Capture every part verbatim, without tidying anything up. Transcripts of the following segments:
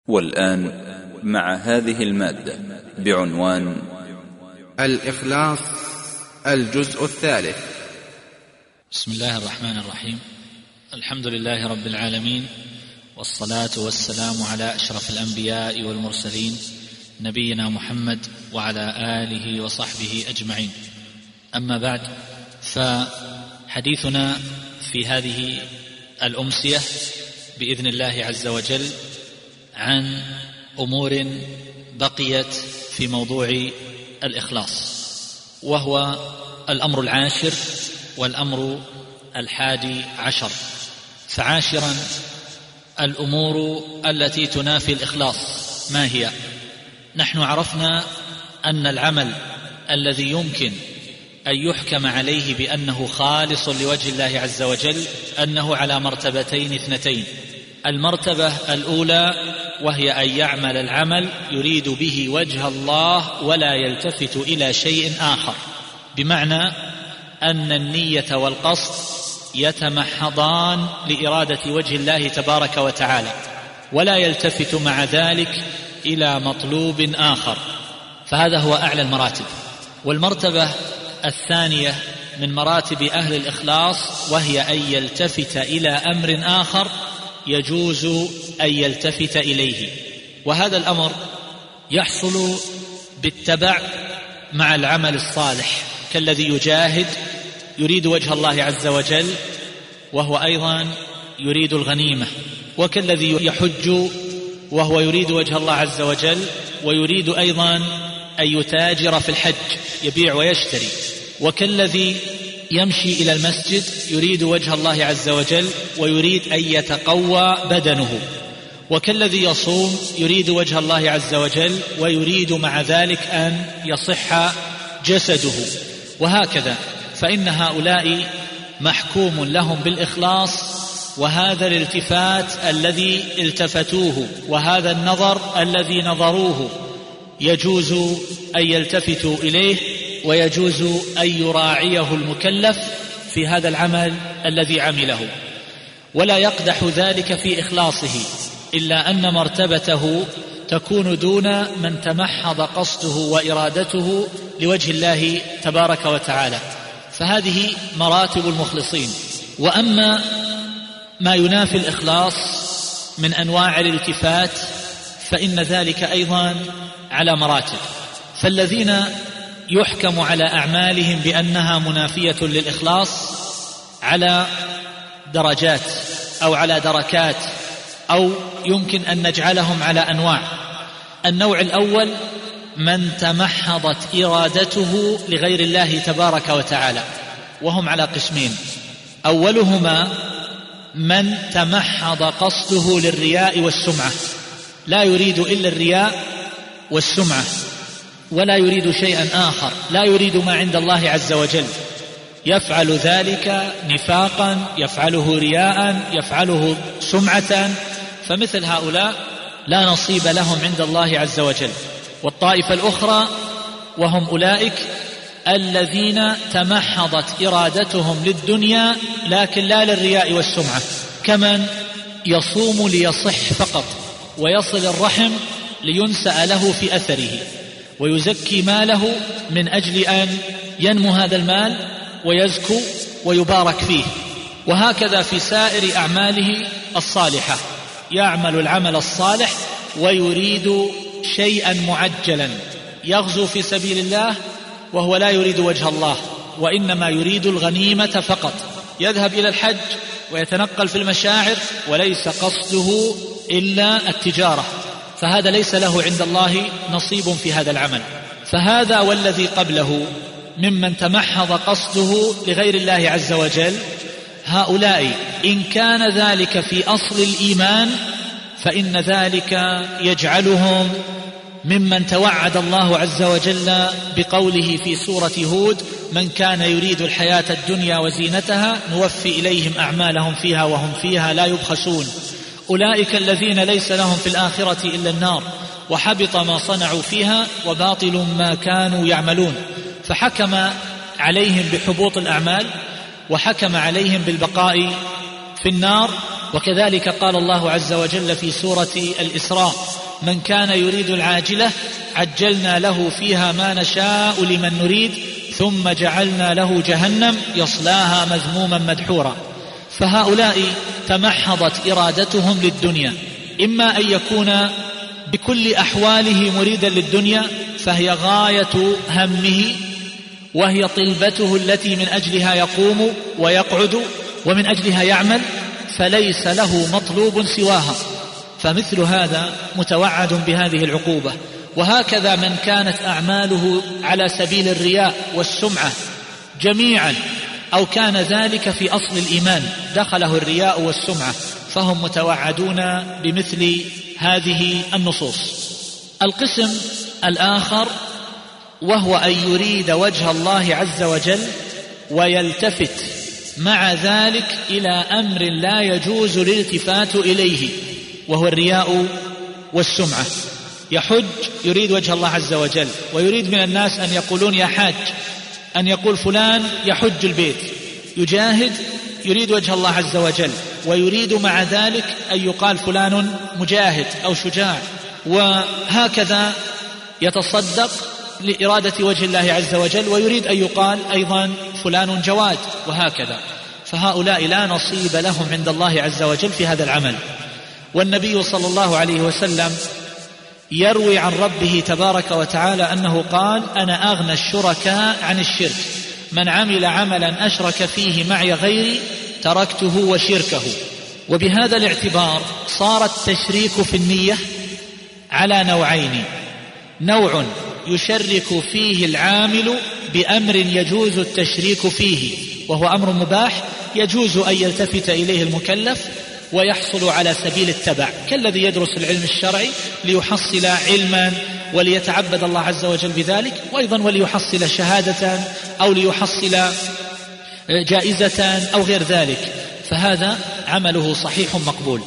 والآن مع هذه المادة بعنوان الإخلاص، الجزء الثالث. بسم الله الرحمن الرحيم. الحمد لله رب العالمين، والصلاة والسلام على أشرف الأنبياء والمرسلين نبينا محمد وعلى آله وصحبه أجمعين. أما بعد، فحديثنا في هذه الأمسية بإذن الله عز وجل عن أمور بقيت في موضوع الإخلاص، وهو الأمر العاشر والأمر الحادي عشر. فعاشرا الأمور التي تنافي الإخلاص ما هي؟ نحن عرفنا أن العمل الذي يمكن أن يحكم عليه بأنه خالص لوجه الله عز وجل أنه على مرتبتين اثنتين. المرتبة الأولى وهي أن يعمل العمل يريد به وجه الله ولا يلتفت إلى شيء آخر، بمعنى أن النية والقصد يتمحضان لإرادة وجه الله تبارك وتعالى، ولا يلتفت مع ذلك إلى مطلوب آخر، فهذا هو أعلى المراتب. والمرتبة الثانية من مراتب أهل الإخلاص وهي أن يلتفت إلى أمر آخر يجوز أن يلتفت إليه، وهذا الأمر يحصل بالتبع مع العمل الصالح، كالذي يجاهد يريد وجه الله عز وجل وهو أيضا يريد الغنيمة، وكالذي يحج وهو يريد وجه الله عز وجل ويريد أيضا أن يتاجر في الحج يبيع ويشتري، وكالذي يمشي إلى المسجد يريد وجه الله عز وجل ويريد أن يتقوى بدنه، وكالذي يصوم يريد وجه الله عز وجل ويريد مع ذلك أن يصح جسده، وهكذا. فإن هؤلاء محكوم لهم بالإخلاص، وهذا الالتفات الذي التفتوه وهذا النظر الذي نظروه يجوز أن يلتفتوا إليه، ويجوز أن يراعيه المكلف في هذا العمل الذي عمله، ولا يقدح ذلك في إخلاصه، إلا أن مرتبته تكون دون من تمحض قصده وإرادته لوجه الله تبارك وتعالى، فهذه مراتب المخلصين. وأما ما ينافي الإخلاص من أنواع الالتفات فإن ذلك أيضا على مراتب. فالذين يحكم على أعمالهم بأنها منافية للإخلاص على درجات أو على دركات، أو يمكن أن نجعلهم على أنواع. النوع الأول من تمحضت إرادته لغير الله تبارك وتعالى، وهم على قسمين. أولهما من تمحض قصده للرياء والسمعة، لا يريد إلا الرياء والسمعة ولا يريد شيئا آخر، لا يريد ما عند الله عز وجل، يفعل ذلك نفاقا، يفعله رياء، يفعله سمعة، فمثل هؤلاء لا نصيب لهم عند الله عز وجل. والطائفة الأخرى وهم أولئك الذين تمحضت إرادتهم للدنيا لكن لا للرياء والسمعة، كمن يصوم ليصح فقط ويصل الرحم لينسأ له في أثره، ويزكي ماله من أجل أن ينمو هذا المال ويزكو ويبارك فيه، وهكذا في سائر أعماله الصالحة، يعمل العمل الصالح ويريد شيئا معجلا، يغزو في سبيل الله وهو لا يريد وجه الله، وإنما يريد الغنيمة فقط، يذهب إلى الحج ويتنقل في المشاعر وليس قصده إلا التجارة، فهذا ليس له عند الله نصيب في هذا العمل. فهذا والذي قبله ممن تمحض قصده لغير الله عز وجل، هؤلاء إن كان ذلك في أصل الإيمان فإن ذلك يجعلهم ممن توعد الله عز وجل بقوله في سورة هود: من كان يريد الحياة الدنيا وزينتها نوفي إليهم أعمالهم فيها وهم فيها لا يبخسون. أولئك الذين ليس لهم في الآخرة إلا النار وحبط ما صنعوا فيها وباطل ما كانوا يعملون. فحكم عليهم بحبوط الأعمال، وحكم عليهم بالبقاء في النار. وكذلك قال الله عز وجل في سورة الإسراء: من كان يريد العاجلة عجلنا له فيها ما نشاء لمن نريد ثم جعلنا له جهنم يصلاها مذموما مدحورا. فهؤلاء تمحضت إرادتهم للدنيا، إما أن يكون بكل أحواله مريدا للدنيا فهي غاية همه وهي طلبته التي من أجلها يقوم ويقعد ومن أجلها يعمل، فليس له مطلوب سواها، فمثل هذا متوعد بهذه العقوبة. وهكذا من كانت أعماله على سبيل الرياء والسمعة جميعا أو كان ذلك في أصل الإيمان دخله الرياء والسمعة، فهم متوعدون بمثل هذه النصوص. القسم الآخر وهو أن يريد وجه الله عز وجل ويلتفت مع ذلك إلى أمر لا يجوز الالتفات إليه، وهو الرياء والسمعة. يحج يريد وجه الله عز وجل، ويريد من الناس أن يقولون يا حاج، أن يقول فلان يحج البيت. يجاهد يريد وجه الله عز وجل، ويريد مع ذلك أن يقال فلان مجاهد أو شجاع. وهكذا يتصدق لإرادة وجه الله عز وجل، ويريد أن يقال أيضا فلان جواد، وهكذا. فهؤلاء لا نصيب لهم عند الله عز وجل في هذا العمل. والنبي صلى الله عليه وسلم يروي عن ربه تبارك وتعالى أنه قال: أنا أغنى الشركاء عن الشرك، من عمل عملا أشرك فيه معي غيري تركته وشركه. وبهذا الاعتبار صار التشريك في النية على نوعين: نوع يشرك فيه العامل بأمر يجوز التشريك فيه وهو أمر مباح يجوز أن يلتفت إليه المكلف ويحصل على سبيل التبع، كالذي يدرس العلم الشرعي ليحصل علما وليتعبد الله عز وجل بذلك، وأيضا وليحصل شهادة أو ليحصل جائزة أو غير ذلك، فهذا عمله صحيح مقبول.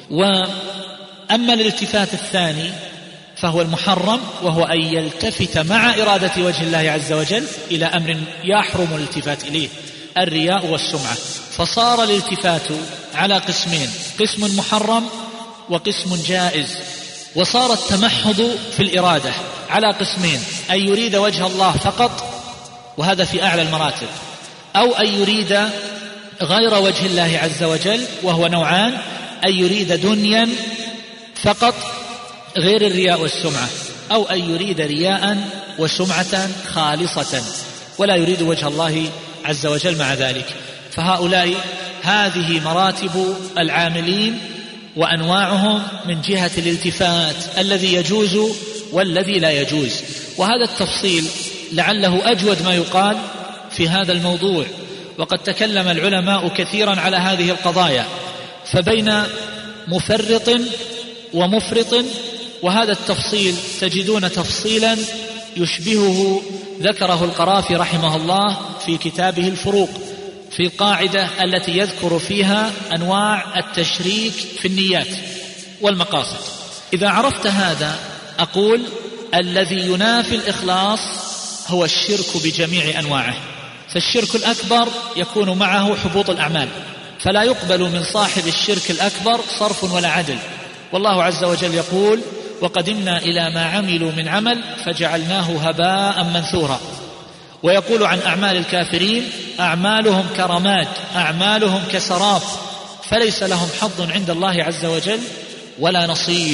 وأما الالتفات الثاني فهو المحرم، وهو أن يلتفت مع إرادة وجه الله عز وجل إلى أمر يحرم الالتفات إليه، الرياء والسمعة. فصار الالتفات على قسمين: قسم محرم وقسم جائز. وصار التمحض في الإرادة على قسمين: أن يريد وجه الله فقط، وهذا في أعلى المراتب، أو أن يريد غير وجه الله عز وجل، وهو نوعان: أن يريد دنيا فقط غير الرياء والسمعة، أو أن يريد رياء وسمعة خالصة ولا يريد وجه الله عز وجل مع ذلك. فهؤلاء هذه مراتب العاملين وأنواعهم من جهة الالتفات الذي يجوز والذي لا يجوز. وهذا التفصيل لعله أجود ما يقال في هذا الموضوع، وقد تكلم العلماء كثيرا على هذه القضايا، فبين مفرط ومفرط، وهذا التفصيل تجدون تفصيلا يشبهه ذكره القرافي رحمه الله في كتابه الفروق في القاعدة التي يذكر فيها أنواع التشريك في النيات والمقاصد. إذا عرفت هذا أقول الذي ينافي الإخلاص هو الشرك بجميع أنواعه. فالشرك الأكبر يكون معه حبوط الأعمال، فلا يقبل من صاحب الشرك الأكبر صرف ولا عدل. والله عز وجل يقول: وقدمنا إلى ما عملوا من عمل فجعلناه هباء منثورا. ويقول عن أعمال الكافرين: أعمالهم كرماد، أعمالهم كسراب، فليس لهم حظ عند الله عز وجل ولا نصيب.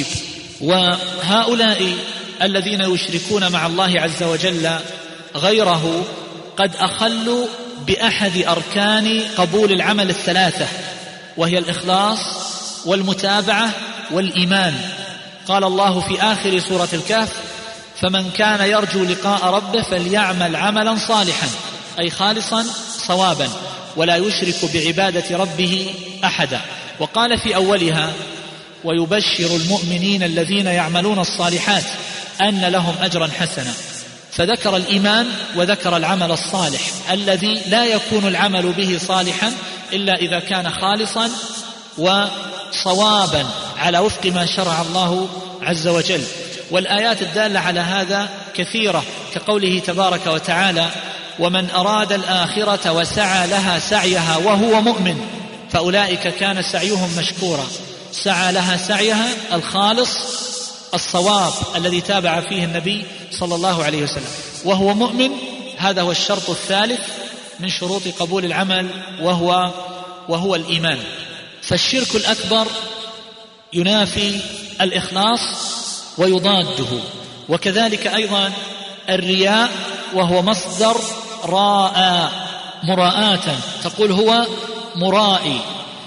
وهؤلاء الذين يشركون مع الله عز وجل غيره قد أخلوا بأحد أركان قبول العمل الثلاثة، وهي الإخلاص والمتابعة والإيمان. قال الله في آخر سورة الكهف: فمن كان يرجو لقاء ربه فليعمل عملا صالحا، أي خالصا صوابا، ولا يشرك بعبادة ربه أحدا. وقال في أولها: ويبشر المؤمنين الذين يعملون الصالحات أن لهم أجرا حسنا. فذكر الإيمان وذكر العمل الصالح الذي لا يكون العمل به صالحا إلا إذا كان خالصا وصوابا على وفق ما شرع الله عز وجل. والآيات الدالة على هذا كثيرة، كقوله تبارك وتعالى: ومن أراد الآخرة وسعى لها سعيها وهو مؤمن فأولئك كان سعيهم مشكورا، سعى لها سعيها الخالص الصواب الذي تابع فيه النبي صلى الله عليه وسلم، وهو مؤمن. هذا هو الشرط الثالث من شروط قبول العمل، وهو وهو الإيمان. فالشرك الأكبر ينافي الإخلاص ويضاده، وكذلك أيضا الرياء، وهو مصدر راء مراءة، تقول هو مرائي،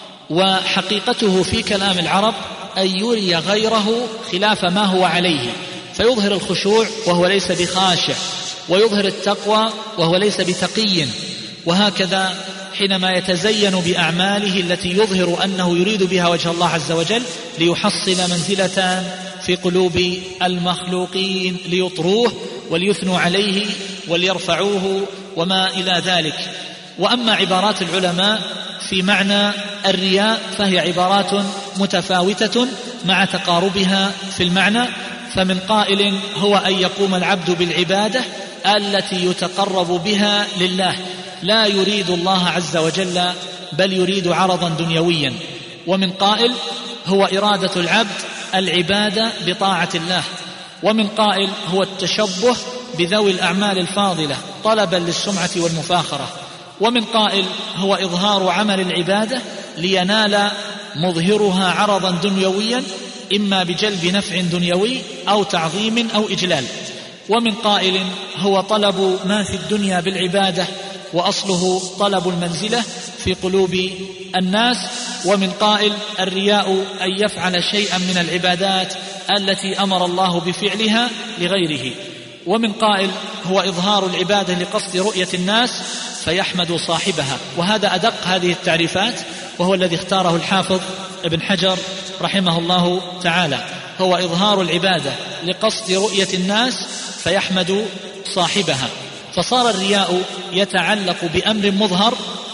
وحقيقته في كلام العرب أن يري غيره خلاف ما هو عليه، فيظهر الخشوع وهو ليس بخاشع، ويظهر التقوى وهو ليس بتقي. وهكذا حينما يتزين بأعماله التي يظهر أنه يريد بها وجه الله عز وجل ليحصل منزلة في قلوب المخلوقين، ليطروه وليثنوا عليه وليرفعوه وما إلى ذلك. وأما عبارات العلماء في معنى الرياء فهي عبارات متفاوتة مع تقاربها في المعنى. فمن قائل هو أن يقوم العبد بالعبادة التي يتقرب بها لله، لا يريد الله عز وجل بل يريد عرضا دنيويا. ومن قائل هو إرادة العبد العبادة بطاعة الله. ومن قائل هو التشبه بذوي الأعمال الفاضلة طلبا للسمعة والمفاخرة. ومن قائل هو إظهار عمل العبادة لينال مظهرها عرضا دنيويا، إما بجلب نفع دنيوي أو تعظيم أو إجلال. ومن قائل هو طلب ما في الدنيا بالعبادة، وأصله طلب المنزلة في قلوب الناس. ومن قائل الرياء أن يفعل شيئا من العبادات التي أمر الله بفعلها لغيره. ومن قائل هو إظهار العبادة لقصد رؤية الناس فيحمد صاحبها. وهذا أدق هذه التعريفات، وهو الذي اختاره الحافظ ابن حجر رحمه الله تعالى، هو إظهار العبادة لقصد رؤية الناس فيحمد صاحبها. فصار الرياء يتعلق بأمر مظهر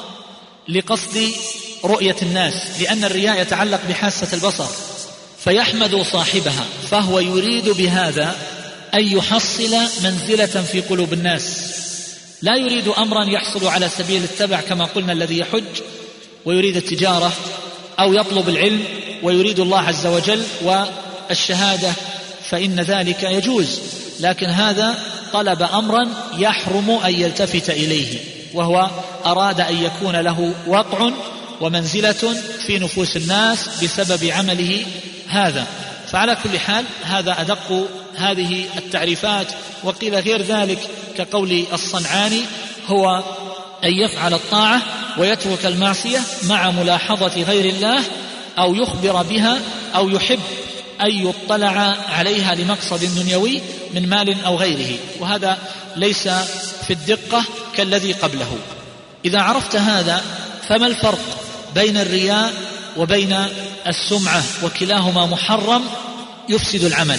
لقصد رؤية الناس، لأن الرياء يتعلق بحاسة البصر، فيحمد صاحبها، فهو يريد بهذا أن يحصل منزلة في قلوب الناس، لا يريد أمرا يحصل على سبيل التبع كما قلنا الذي يحج ويريد التجارة، أو يطلب العلم ويريد الله عز وجل والشهادة، فإن ذلك يجوز. لكن هذا طلب أمرا يحرم أن يلتفت إليه، وهو أراد أن يكون له وقع ومنزلة في نفوس الناس بسبب عمله هذا. فعلى كل حال هذا أدق هذه التعريفات. وقيل غير ذلك كقول الصنعاني هو أن يفعل الطاعة ويترك المعصية مع ملاحظة غير الله، أو يخبر بها، أو يحب أن يطلع عليها لمقصد دنيوي من مال أو غيره، وهذا ليس في الدقة كالذي قبله. إذا عرفت هذا فما الفرق بين الرياء وبين السمعة؟ وكلاهما محرم يفسد العمل.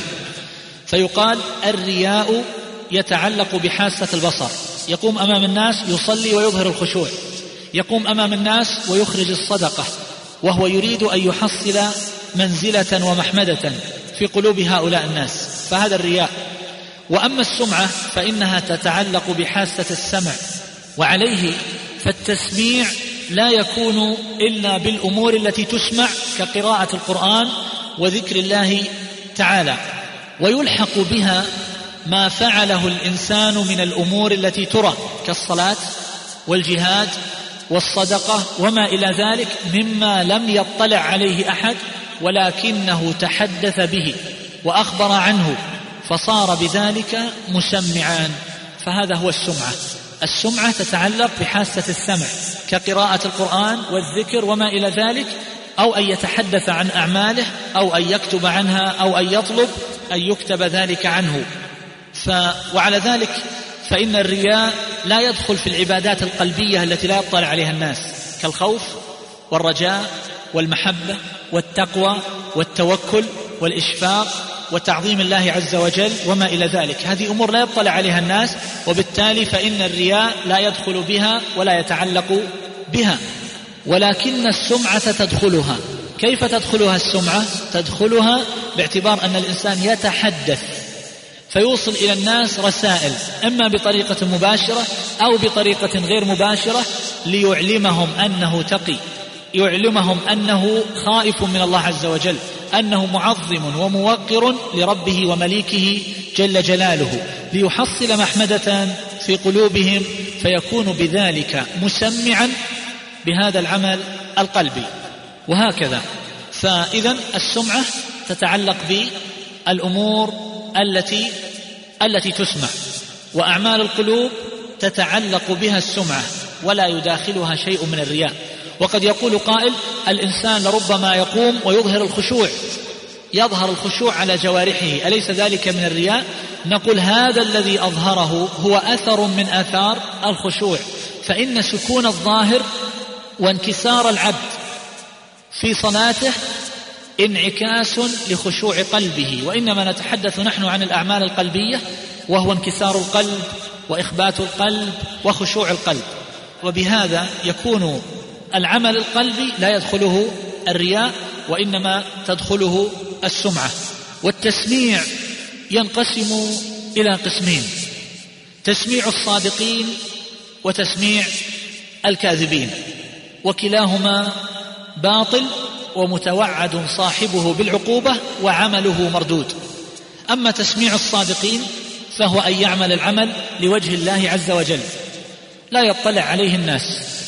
فيقال الرياء يتعلق بحاسة البصر، يقوم أمام الناس يصلي ويظهر الخشوع، يقوم أمام الناس ويخرج الصدقة، وهو يريد أن يحصل منزلة ومحمدة في قلوب هؤلاء الناس، فهذا الرياء. وأما السمعة فإنها تتعلق بحاسة السمع، وعليه فالتسميع لا يكون إلا بالأمور التي تسمع كقراءة القرآن وذكر الله تعالى، ويلحق بها ما فعله الإنسان من الأمور التي ترى كالصلاة والجهاد والصدقة وما إلى ذلك، مما لم يطلع عليه أحد ولكنه تحدث به وأخبر عنه، فصار بذلك مسمعان. فهذا هو السمعة. السمعة تتعلق بحاسة السمع كقراءة القرآن والذكر وما إلى ذلك، أو أن يتحدث عن أعماله، أو أن يكتب عنها، أو أن يطلب أن يكتب ذلك عنه. ف... وعلى ذلك فإن الرياء لا يدخل في العبادات القلبية التي لا يطلع عليها الناس كالخوف والرجاء والمحبة والتقوى والتوكل والإشفاق وتعظيم الله عز وجل وما إلى ذلك. هذه أمور لا يطلع عليها الناس، وبالتالي فإن الرياء لا يدخل بها ولا يتعلق بها. ولكن السمعة تدخلها. كيف تدخلها السمعة؟ تدخلها باعتبار أن الإنسان يتحدث فيوصل إلى الناس رسائل، إما بطريقة مباشرة أو بطريقة غير مباشرة، ليعلمهم أنه تقي يعلمهم أنه خائف من الله عز وجل، أنه معظم وموقر لربه ومليكه جل جلاله، ليحصل محمدة في قلوبهم، فيكون بذلك مسمعا بهذا العمل القلبي. وهكذا فإذا السمعة تتعلق بالأمور التي التي تسمع، وأعمال القلوب تتعلق بها السمعة ولا يداخلها شيء من الرياء. وقد يقول قائل: الإنسان لربما يقوم ويظهر الخشوع، يظهر الخشوع على جوارحه، أليس ذلك من الرياء؟ نقول هذا الذي أظهره هو أثر من آثار الخشوع، فإن سكون الظاهر وانكسار العبد في صلاته انعكاس لخشوع قلبه، وإنما نتحدث نحن عن الأعمال القلبية، وهو انكسار القلب وإخبات القلب وخشوع القلب. وبهذا يكون العمل القلبي لا يدخله الرياء، وإنما تدخله السمعة. والتسميع ينقسم إلى قسمين: تسميع الصادقين وتسميع الكاذبين، وكلاهما باطل ومتوعد صاحبه بالعقوبة وعمله مردود. أما تسميع الصادقين فهو أن يعمل العمل لوجه الله عز وجل، لا يطلع عليه الناس،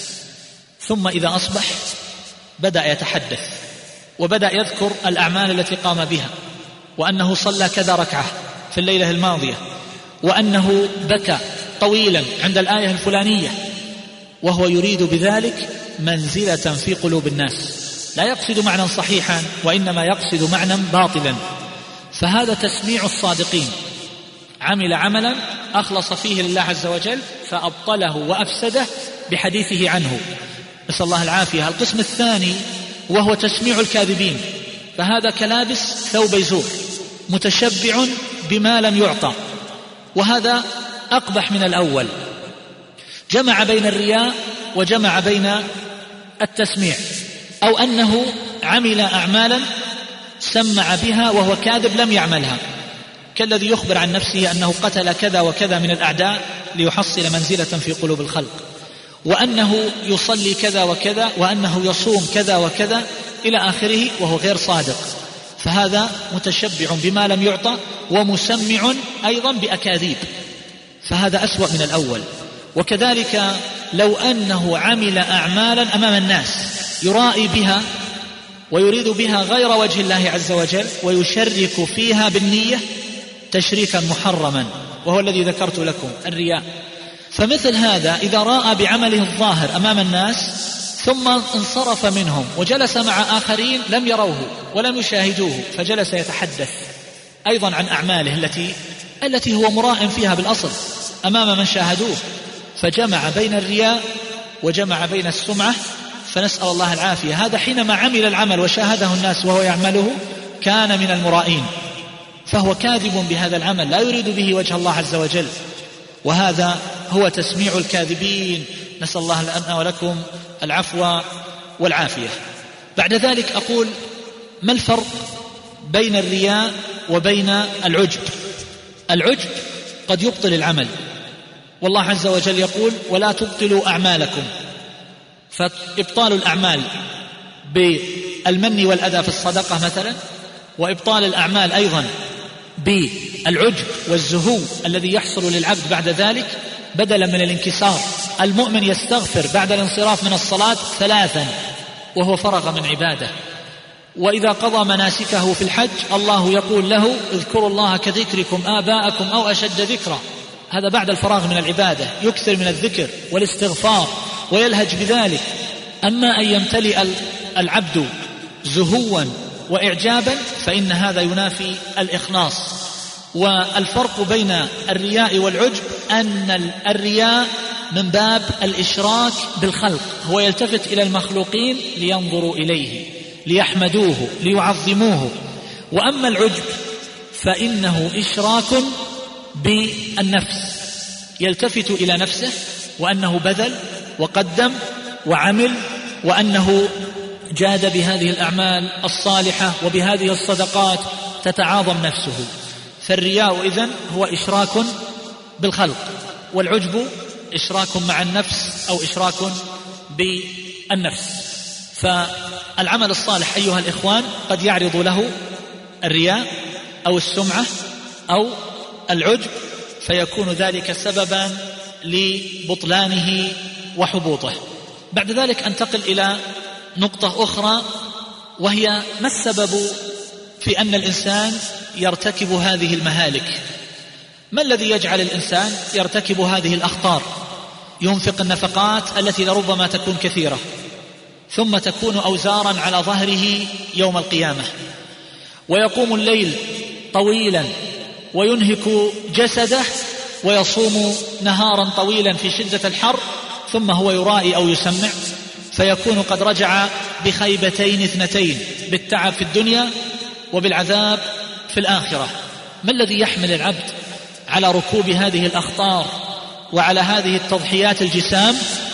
ثم إذا أصبح بدأ يتحدث وبدأ يذكر الأعمال التي قام بها، وأنه صلى كذا ركعة في الليلة الماضية، وأنه بكى طويلا عند الآية الفلانية، وهو يريد بذلك منزلة في قلوب الناس، لا يقصد معنى صحيحا وإنما يقصد معنى باطلا. فهذا تسميع الصادقين، عمل عملا أخلص فيه لله عز وجل فأبطله وأفسده بحديثه عنه، نسأل الله العافية. القسم الثاني وهو تسميع الكاذبين، فهذا كلابس ثوب يزور، متشبع بما لم يعطى، وهذا أقبح من الأول، جمع بين الرياء وجمع بين التسميع، أو أنه عمل أعمالا سمع بها وهو كاذب لم يعملها، كالذي يخبر عن نفسه أنه قتل كذا وكذا من الأعداء ليحصل منزلة في قلوب الخلق، وأنه يصلي كذا وكذا، وأنه يصوم كذا وكذا إلى آخره، وهو غير صادق. فهذا متشبع بما لم يعطى ومسمع أيضا بأكاذيب، فهذا أسوأ من الأول. وكذلك لو أنه عمل أعمالا أمام الناس يرائي بها ويريد بها غير وجه الله عز وجل ويشرك فيها بالنية تشريكا محرما، وهو الذي ذكرت لكم الرياء. فمثل هذا إذا رأى بعمله الظاهر أمام الناس ثم انصرف منهم وجلس مع آخرين لم يروه ولم يشاهدوه، فجلس يتحدث أيضا عن أعماله التي التي هو مراء فيها بالأصل أمام من شاهدوه، فجمع بين الرياء وجمع بين السمعة، فنسأل الله العافية. هذا حينما عمل العمل وشاهده الناس وهو يعمله كان من المرائين، فهو كاذب بهذا العمل لا يريد به وجه الله عز وجل، وهذا هو تسميع الكاذبين، نسأل الله لنا ولكم العفو والعافية. بعد ذلك أقول: ما الفرق بين الرياء وبين العجب؟ العجب قد يبطل العمل، والله عز وجل يقول: ولا تبطلوا أعمالكم. فإبطال الأعمال بالمن والأذى في الصدقة مثلا، وإبطال الأعمال أيضا بالعجب والزهو الذي يحصل للعبد بعد ذلك بدلا من الانكسار. المؤمن يستغفر بعد الانصراف من الصلاة ثلاثا وهو فرغ من عباده، وإذا قضى مناسكه في الحج الله يقول له: اذكروا الله كذكركم آباءكم أو أشد ذكرا. هذا بعد الفراغ من العبادة يكثر من الذكر والاستغفار ويلهج بذلك. أما أن يمتلئ العبد زهوا وإعجابا فإن هذا ينافي الإخلاص. والفرق بين الرياء والعجب أن الرياء من باب الإشراك بالخلق، هو يلتفت إلى المخلوقين لينظروا إليه ليحمدوه ليعظموه. وأما العجب فإنه إشراك بالنفس، يلتفت إلى نفسه وأنه بذل وقدم وعمل، وأنه جاد بهذه الأعمال الصالحة وبهذه الصدقات تتعاظم نفسه. فالرياء إذن هو إشراك بالخلق، والعجب إشراك مع النفس أو إشراك بالنفس. فالعمل الصالح أيها الإخوان قد يعرض له الرياء أو السمعة أو العجب، فيكون ذلك سببا لبطلانه وحبوطه. بعد ذلك أنتقل إلى نقطة أخرى، وهي ما السبب في أن الإنسان يرتكب هذه المهالك؟ ما الذي يجعل الإنسان يرتكب هذه الأخطار؟ ينفق النفقات التي لربما تكون كثيرة ثم تكون أوزارا على ظهره يوم القيامة، ويقوم الليل طويلا وينهك جسده ويصوم نهارا طويلا في شدة الحر، ثم هو يرائي أو يسمع، فيكون قد رجع بخيبتين اثنتين، بالتعب في الدنيا وبالعذاب في الآخرة. ما الذي يحمل العبد على ركوب هذه الأخطار وعلى هذه التضحيات الجسام؟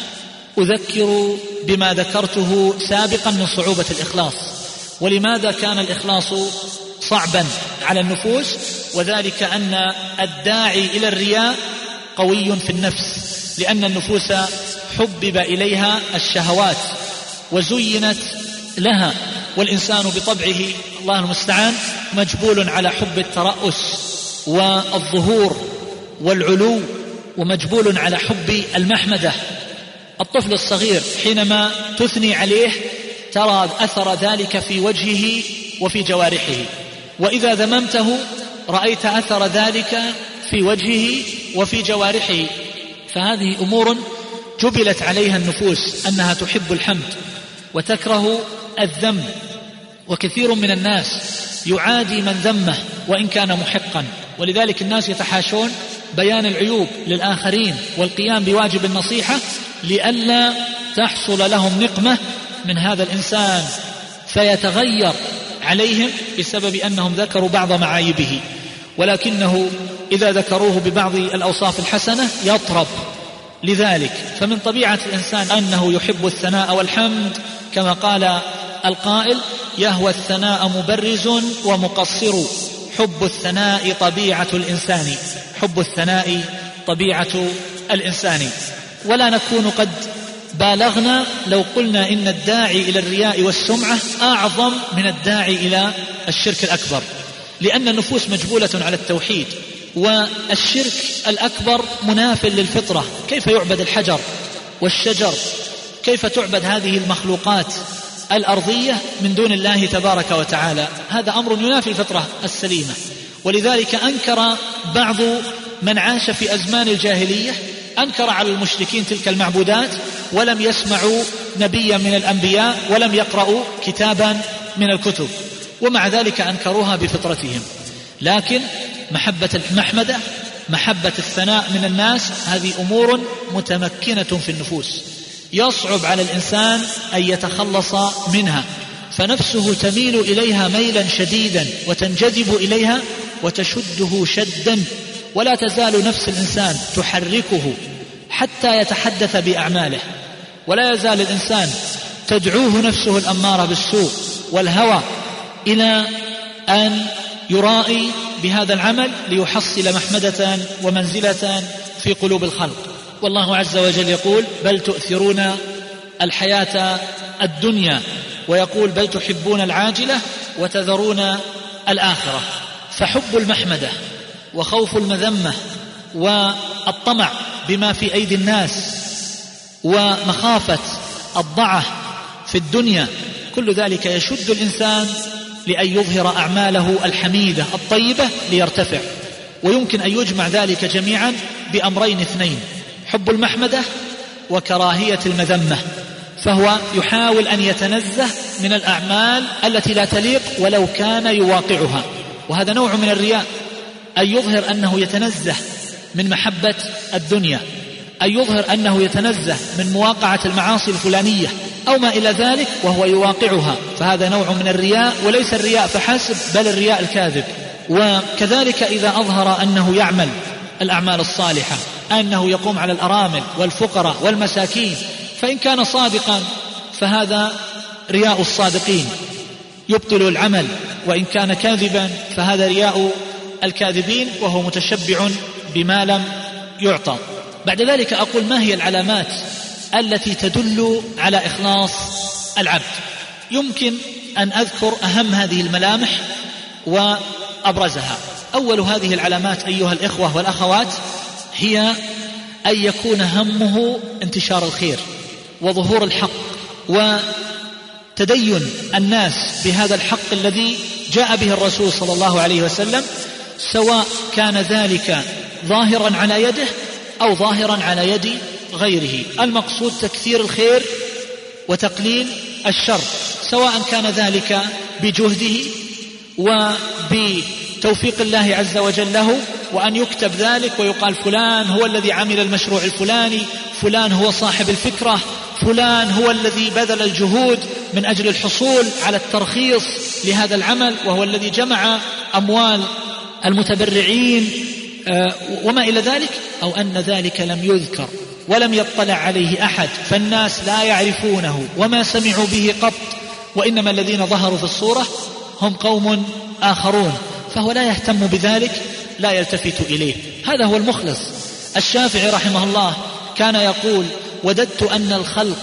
أذكر بما ذكرته سابقا من صعوبة الإخلاص. ولماذا كان الإخلاص صعبا على النفوس؟ وذلك أن الداعي إلى الرياء قوي في النفس، لأن النفوس حبب إليها الشهوات وزينت لها، والإنسان بطبعه الله المستعان مجبول على حب الترأس والظهور والعلو، ومجبول على حب المحمدة. الطفل الصغير حينما تثني عليه ترى أثر ذلك في وجهه وفي جوارحه، وإذا ذممته رأيت أثر ذلك في وجهه وفي جوارحه. فهذه أمور جبلت عليها النفوس أنها تحب الحمد وتكره الذم، وكثير من الناس يعادي من ذمه وإن كان محقا، ولذلك الناس يتحاشون بيان العيوب للآخرين والقيام بواجب النصيحة لئلا تحصل لهم نقمة من هذا الإنسان فيتغير عليهم بسبب أنهم ذكروا بعض معايبه، ولكنه إذا ذكروه ببعض الأوصاف الحسنة يطرب. لذلك فمن طبيعة الإنسان أنه يحب الثناء والحمد، كما قال القائل: يهوى الثناء مبرز ومقصر، حب الثناء طبيعة الإنسان. حب الثناء طبيعة الإنسان. ولا نكون قد بالغنا لو قلنا إن الداعي إلى الرياء والسمعة أعظم من الداعي إلى الشرك الأكبر، لأن النفوس مجبولة على التوحيد، والشرك الأكبر مناف للفطرة. كيف يعبد الحجر والشجر؟ كيف تعبد هذه المخلوقات الأرضية من دون الله تبارك وتعالى؟ هذا أمر ينافي الفطرة السليمة. ولذلك أنكر بعض من عاش في أزمان الجاهلية، أنكر على المشركين تلك المعبودات، ولم يسمعوا نبيا من الأنبياء ولم يقرأوا كتابا من الكتب، ومع ذلك أنكروها بفطرتهم. لكن محبة المحمدة، محبة الثناء من الناس، هذه أمور متمكنة في النفوس، يصعب على الإنسان أن يتخلص منها، فنفسه تميل إليها ميلا شديدا وتنجذب إليها وتشده شدا، ولا تزال نفس الإنسان تحركه حتى يتحدث بأعماله، ولا يزال الإنسان تدعوه نفسه الأمارة بالسوء والهوى إلى أن يرائي بهذا العمل ليحصل محمدة ومنزلة في قلوب الخلق. والله عز وجل يقول: بل تؤثرون الحياة الدنيا، ويقول: بل تحبون العاجلة وتذرون الآخرة. فحب المحمدة وخوف المذمة والطمع بما في أيدي الناس ومخافة الضعة في الدنيا، كل ذلك يشد الإنسان لأن يظهر أعماله الحميدة الطيبة ليرتفع. ويمكن أن يجمع ذلك جميعا بأمرين اثنين: حب المحمدة وكراهية المذمة. فهو يحاول أن يتنزه من الأعمال التي لا تليق ولو كان يواقعها، وهذا نوع من الرياء، أن يظهر أنه يتنزه من محبة الدنيا، أن يظهر أنه يتنزه من مواقعة المعاصي الفلانية أو ما إلى ذلك وهو يواقعها، فهذا نوع من الرياء، وليس الرياء فحسب بل الرياء الكاذب. وكذلك إذا أظهر أنه يعمل الأعمال الصالحة، أنه يقوم على الأرامل والفقراء والمساكين، فإن كان صادقا فهذا رياء الصادقين يبطل العمل، وإن كان كاذبا فهذا رياء الكاذبين وهو متشبع بما لم يعطى. بعد ذلك أقول: ما هي العلامات التي تدل على إخلاص العبد. يمكن أن أذكر أهم هذه الملامح وأبرزها. أول هذه العلامات أيها الإخوة والأخوات هي أن يكون همه انتشار الخير وظهور الحق وتدين الناس بهذا الحق الذي جاء به الرسول صلى الله عليه وسلم، سواء كان ذلك ظاهرا على يده أو ظاهرا على يد غيره. المقصود تكثير الخير وتقليل الشر، سواء كان ذلك بجهده وبتوفيق الله عز وجل له، وأن يكتب ذلك ويقال فلان هو الذي عمل المشروع الفلاني، فلان هو صاحب الفكرة، فلان هو الذي بذل الجهود من أجل الحصول على الترخيص لهذا العمل، وهو الذي جمع أموال المتبرعين وما إلى ذلك، أو أن ذلك لم يذكر ولم يطلع عليه أحد، فالناس لا يعرفونه وما سمعوا به قط، وإنما الذين ظهروا في الصورة هم قوم آخرون، فهو لا يهتم بذلك، لا يلتفت إليه. هذا هو المخلص. الشافعي رحمه الله كان يقول: وددت أن الخلق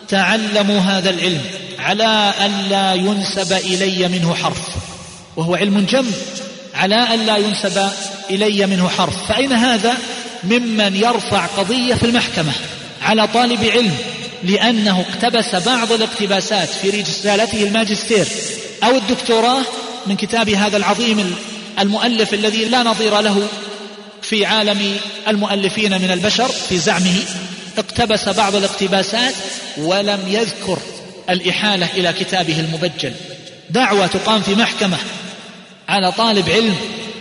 تعلموا هذا العلم على أن لا ينسب إلي منه حرف، وهو علم جم، على أن لا ينسب إلي منه حرف. فأين هذا ممن يرفع قضية في المحكمة على طالب علم لأنه اقتبس بعض الاقتباسات في رسالته الماجستير أو الدكتوراه من كتاب هذا العظيم المؤلف الذي لا نظير له في عالم المؤلفين من البشر في زعمه، اقتبس بعض الاقتباسات ولم يذكر الإحالة إلى كتابه المبجل. دعوة تقام في محكمة على طالب علم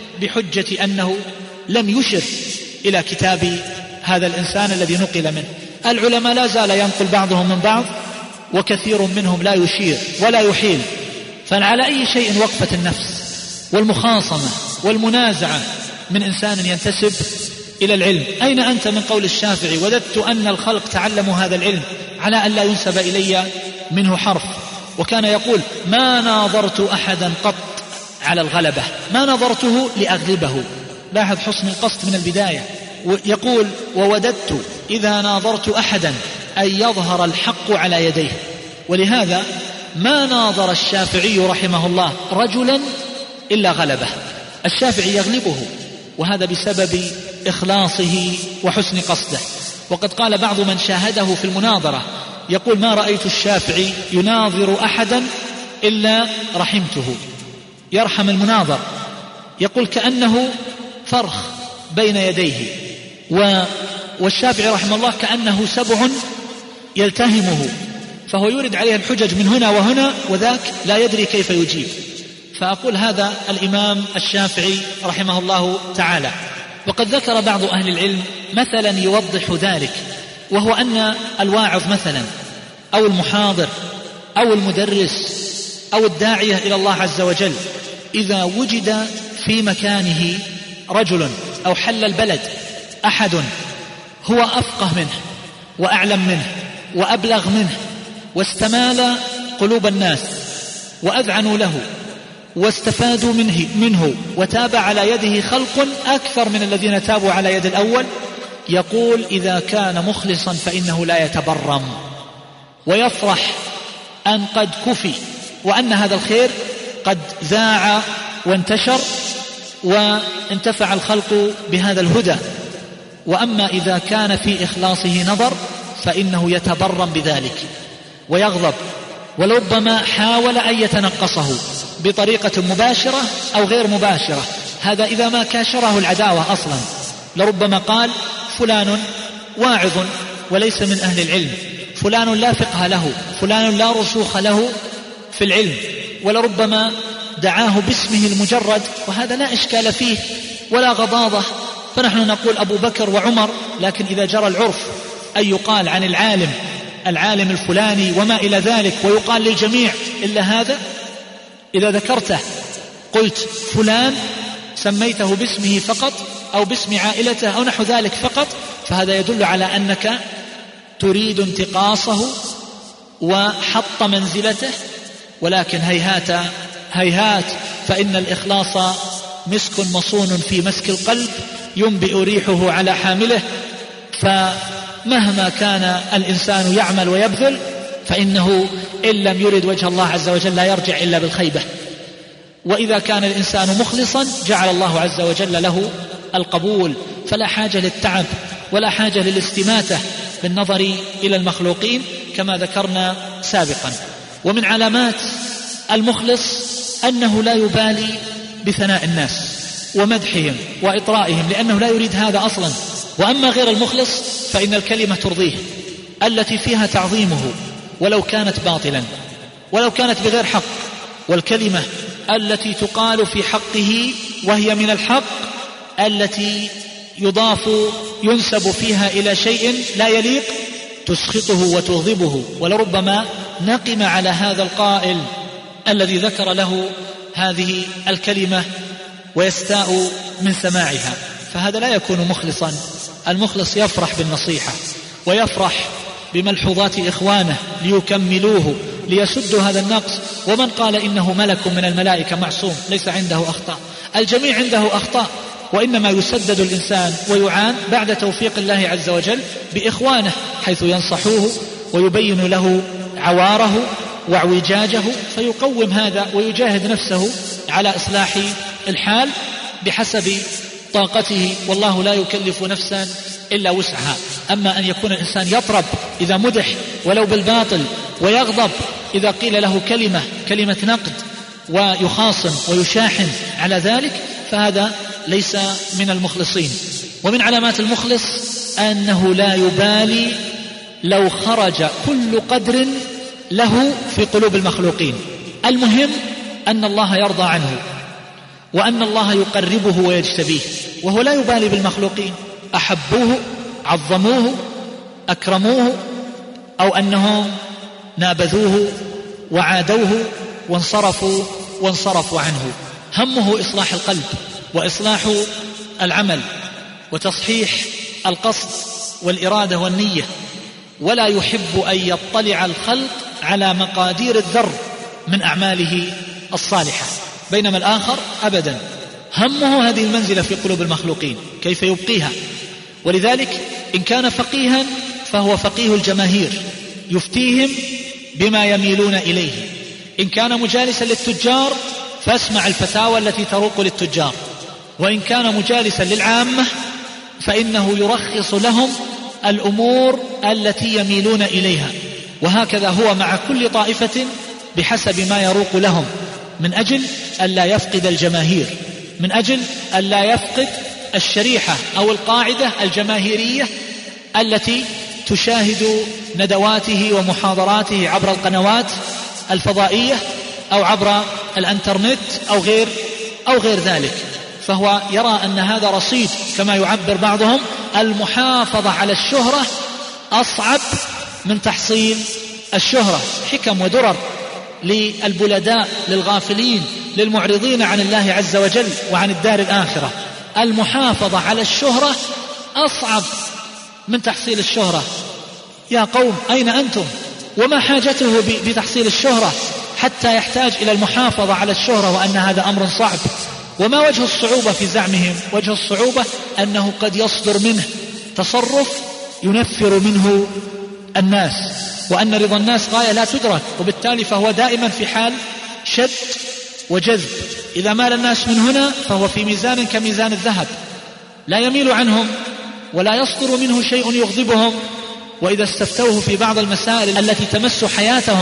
بحجة أنه لم يشر إلى كتاب هذا الإنسان الذي نقل منه. العلماء لا زال ينقل بعضهم من بعض، وكثير منهم لا يشير ولا يحيل. فعلى أي شيء وقفة النفس والمخاصمة والمنازعة من إنسان ينتسب إلى العلم؟ أين أنت من قول الشافعي: وددت أن الخلق تعلموا هذا العلم على أن لا ينسب إلي منه حرف؟ وكان يقول: ما ناظرت أحدا قط على الغلبة، ما نظرته لأغلبه. لاحظ حسن القصد من البداية. يقول: ووددت إذا ناظرت أحدا أن يظهر الحق على يديه. ولهذا ما ناظر الشافعي رحمه الله رجلا إلا غلبه. الشافعي يغلبه، وهذا بسبب إخلاصه وحسن قصده. وقد قال بعض من شاهده في المناظرة يقول: ما رأيت الشافعي يناظر أحدا إلا رحمته. يرحم المناظر، يقول كأنه فرخ بين يديه. والشافعي رحمه الله كأنه سبع يلتهمه، فهو يرد عليه الحجج من هنا وهنا، وذاك لا يدري كيف يجيب. فأقول هذا الإمام الشافعي رحمه الله تعالى. وقد ذكر بعض أهل العلم مثلا يوضح ذلك، وهو أن الواعظ مثلا أو المحاضر أو المدرس أو الداعية إلى الله عز وجل إذا وجد في مكانه رجل أو حل البلد أحد هو أفقه منه وأعلم منه وأبلغ منه واستمال قلوب الناس وأذعنوا له واستفادوا منه, منه وتاب على يده خلق أكثر من الذين تابوا على يد الأول، يقول: إذا كان مخلصا فإنه لا يتبرم ويفرح أن قد كفي وأن هذا الخير قد ذاع وانتشر وانتفع الخلق بهذا الهدى. وأما إذا كان في إخلاصه نظر فإنه يتبرم بذلك ويغضب، ولربما حاول أن يتنقصه بطريقة مباشرة أو غير مباشرة. هذا إذا ما كاشره العداوة أصلا. لربما قال: فلان واعظ وليس من أهل العلم، فلان لا فقه له، فلان لا رسوخ له في العلم. ولربما دعاه باسمه المجرد، وهذا لا إشكال فيه ولا غضاضة. فنحن نقول أبو بكر وعمر، لكن إذا جرى العرف أن يقال عن العالم العالم الفلاني وما إلى ذلك، ويقال للجميع إلا هذا، إذا ذكرته قلت فلان سميته باسمه فقط أو باسم عائلته أو نحو ذلك فقط، فهذا يدل على أنك تريد انتقاصه وحط منزلته. ولكن هيهات هيهات، فإن الإخلاص مسك مصون في مسك القلب ينبئ ريحه على حامله. فمهما كان الإنسان يعمل ويبذل فإنه إن لم يرد وجه الله عز وجل لا يرجع إلا بالخيبة. وإذا كان الإنسان مخلصا جعل الله عز وجل له القبول، فلا حاجة للتعب ولا حاجة للاستماتة بالنظر إلى المخلوقين كما ذكرنا سابقا. ومن علامات المخلص أنه لا يبالي بثناء الناس ومدحهم وإطرائهم، لأنه لا يريد هذا أصلا. وأما غير المخلص فإن الكلمة ترضيه التي فيها تعظيمه ولو كانت باطلا، ولو كانت بغير حق. والكلمة التي تقال في حقه وهي من الحق التي يضاف ينسب فيها إلى شيء لا يليق تسخطه وتغضبه، ولربما نقم على هذا القائل الذي ذكر له هذه الكلمة ويستاء من سماعها، فهذا لا يكون مخلصا. المخلص يفرح بالنصيحة ويفرح بملحوظات إخوانه ليكملوه ليسدوا هذا النقص. ومن قال إنه ملك من الملائكة معصوم ليس عنده أخطاء، الجميع عنده أخطاء، وإنما يسدد الإنسان ويعان بعد توفيق الله عز وجل بإخوانه حيث ينصحوه ويبين له عواره واعوجاجه، فيقوم هذا ويجاهد نفسه على إصلاح الحال بحسب طاقته، والله لا يكلف نفسا إلا وسعها. أما أن يكون الإنسان يطرب إذا مدح ولو بالباطل، ويغضب إذا قيل له كلمة كلمة نقد، ويخاصم ويشاحن على ذلك، فهذا ليس من المخلصين. ومن علامات المخلص أنه لا يبالي لو خرج كل قدر له في قلوب المخلوقين، المهم أن الله يرضى عنه وأن الله يقربه ويجتبيه، وهو لا يبالي بالمخلوقين أحبوه عظموه أكرموه أو أنهم نابذوه وعادوه وانصرفوا وانصرفوا عنه. همه إصلاح القلب وإصلاح العمل وتصحيح القصد والإرادة والنية، ولا يحب أن يطلع الخلق على مقادير الذر من أعماله الصالحة، بينما الآخر أبدا همه هذه المنزلة في قلوب المخلوقين كيف يبقيها. ولذلك إن كان فقيها فهو فقيه الجماهير يفتيهم بما يميلون إليه، إن كان مجالسا للتجار فاسمع الفتاوى التي تروق للتجار، وإن كان مجالسا للعامة فإنه يرخص لهم الأمور التي يميلون إليها. وهكذا هو مع كل طائفة بحسب ما يروق لهم، من أجل ألا يفقد الجماهير، من أجل ألا يفقد الشريحة أو القاعدة الجماهيرية التي تشاهد ندواته ومحاضراته عبر القنوات الفضائية أو عبر الانترنت أو غير أو غير ذلك. فهو يرى أن هذا رصيد، كما يعبر بعضهم المحافظة على الشهرة أصعب من تحصيل الشهرة. حكم ودرر للبلداء للغافلين للمعرضين عن الله عز وجل وعن الدار الآخرة. المحافظة على الشهرة أصعب من تحصيل الشهرة. يا قوم أين أنتم؟ وما حاجته بتحصيل الشهرة حتى يحتاج إلى المحافظة على الشهرة، وأن هذا أمر صعب. وما وجه الصعوبة في زعمهم؟ وجه الصعوبة أنه قد يصدر منه تصرف ينفر منه الناس، وأن رضا الناس غاية لا تدرك، وبالتالي فهو دائما في حال شد وجذب. إذا مال الناس من هنا فهو في ميزان كميزان الذهب، لا يميل عنهم ولا يصدر منه شيء يغضبهم. وإذا استفتوه في بعض المسائل التي تمس حياتهم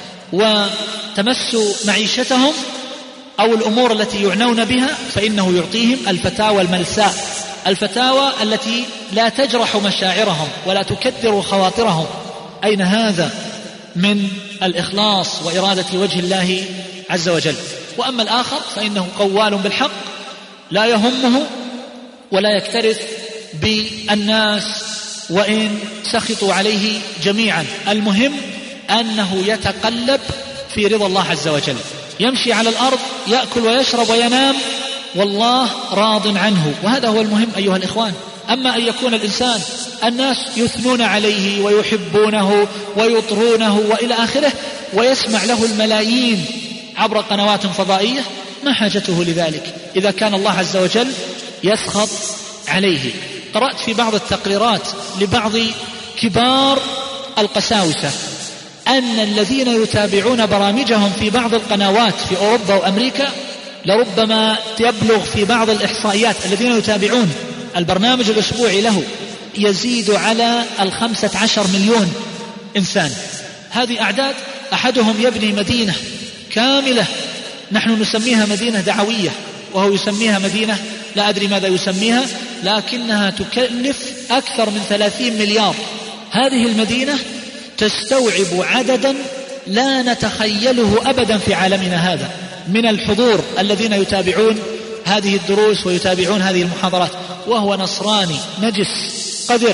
وتمس معيشتهم أو الأمور التي يعنون بها فإنه يعطيهم الفتاوى الملساء، الفتاوى التي لا تجرح مشاعرهم ولا تكدر خواطرهم. أين هذا من الإخلاص وإرادة وجه الله عز وجل؟ وأما الآخر فإنه قوال بالحق، لا يهمه ولا يكترث بالناس وإن سخطوا عليه جميعا، المهم أنه يتقلب في رضا الله عز وجل، يمشي على الأرض يأكل ويشرب وينام والله راض عنه، وهذا هو المهم أيها الإخوان. أما أن يكون الإنسان الناس يثنون عليه ويحبونه ويطرونه وإلى آخره ويسمع له الملايين عبر قنوات فضائية، ما حاجته لذلك إذا كان الله عز وجل يسخط عليه. قرأت في بعض التقريرات لبعض كبار القساوسة أن الذين يتابعون برامجهم في بعض القنوات في أوروبا وأمريكا لربما يبلغ في بعض الإحصائيات الذين يتابعون البرنامج الأسبوعي له يزيد على الخمسة عشر مليون إنسان. هذه أعداد. أحدهم يبني مدينة كاملة نحن نسميها مدينة دعوية، وهو يسميها مدينة لا أدري ماذا يسميها، لكنها تكلف أكثر من ثلاثين مليار. هذه المدينة تستوعب عددا لا نتخيله أبدا في عالمنا هذا من الحضور الذين يتابعون هذه الدروس ويتابعون هذه المحاضرات، وهو نصراني نجس قذر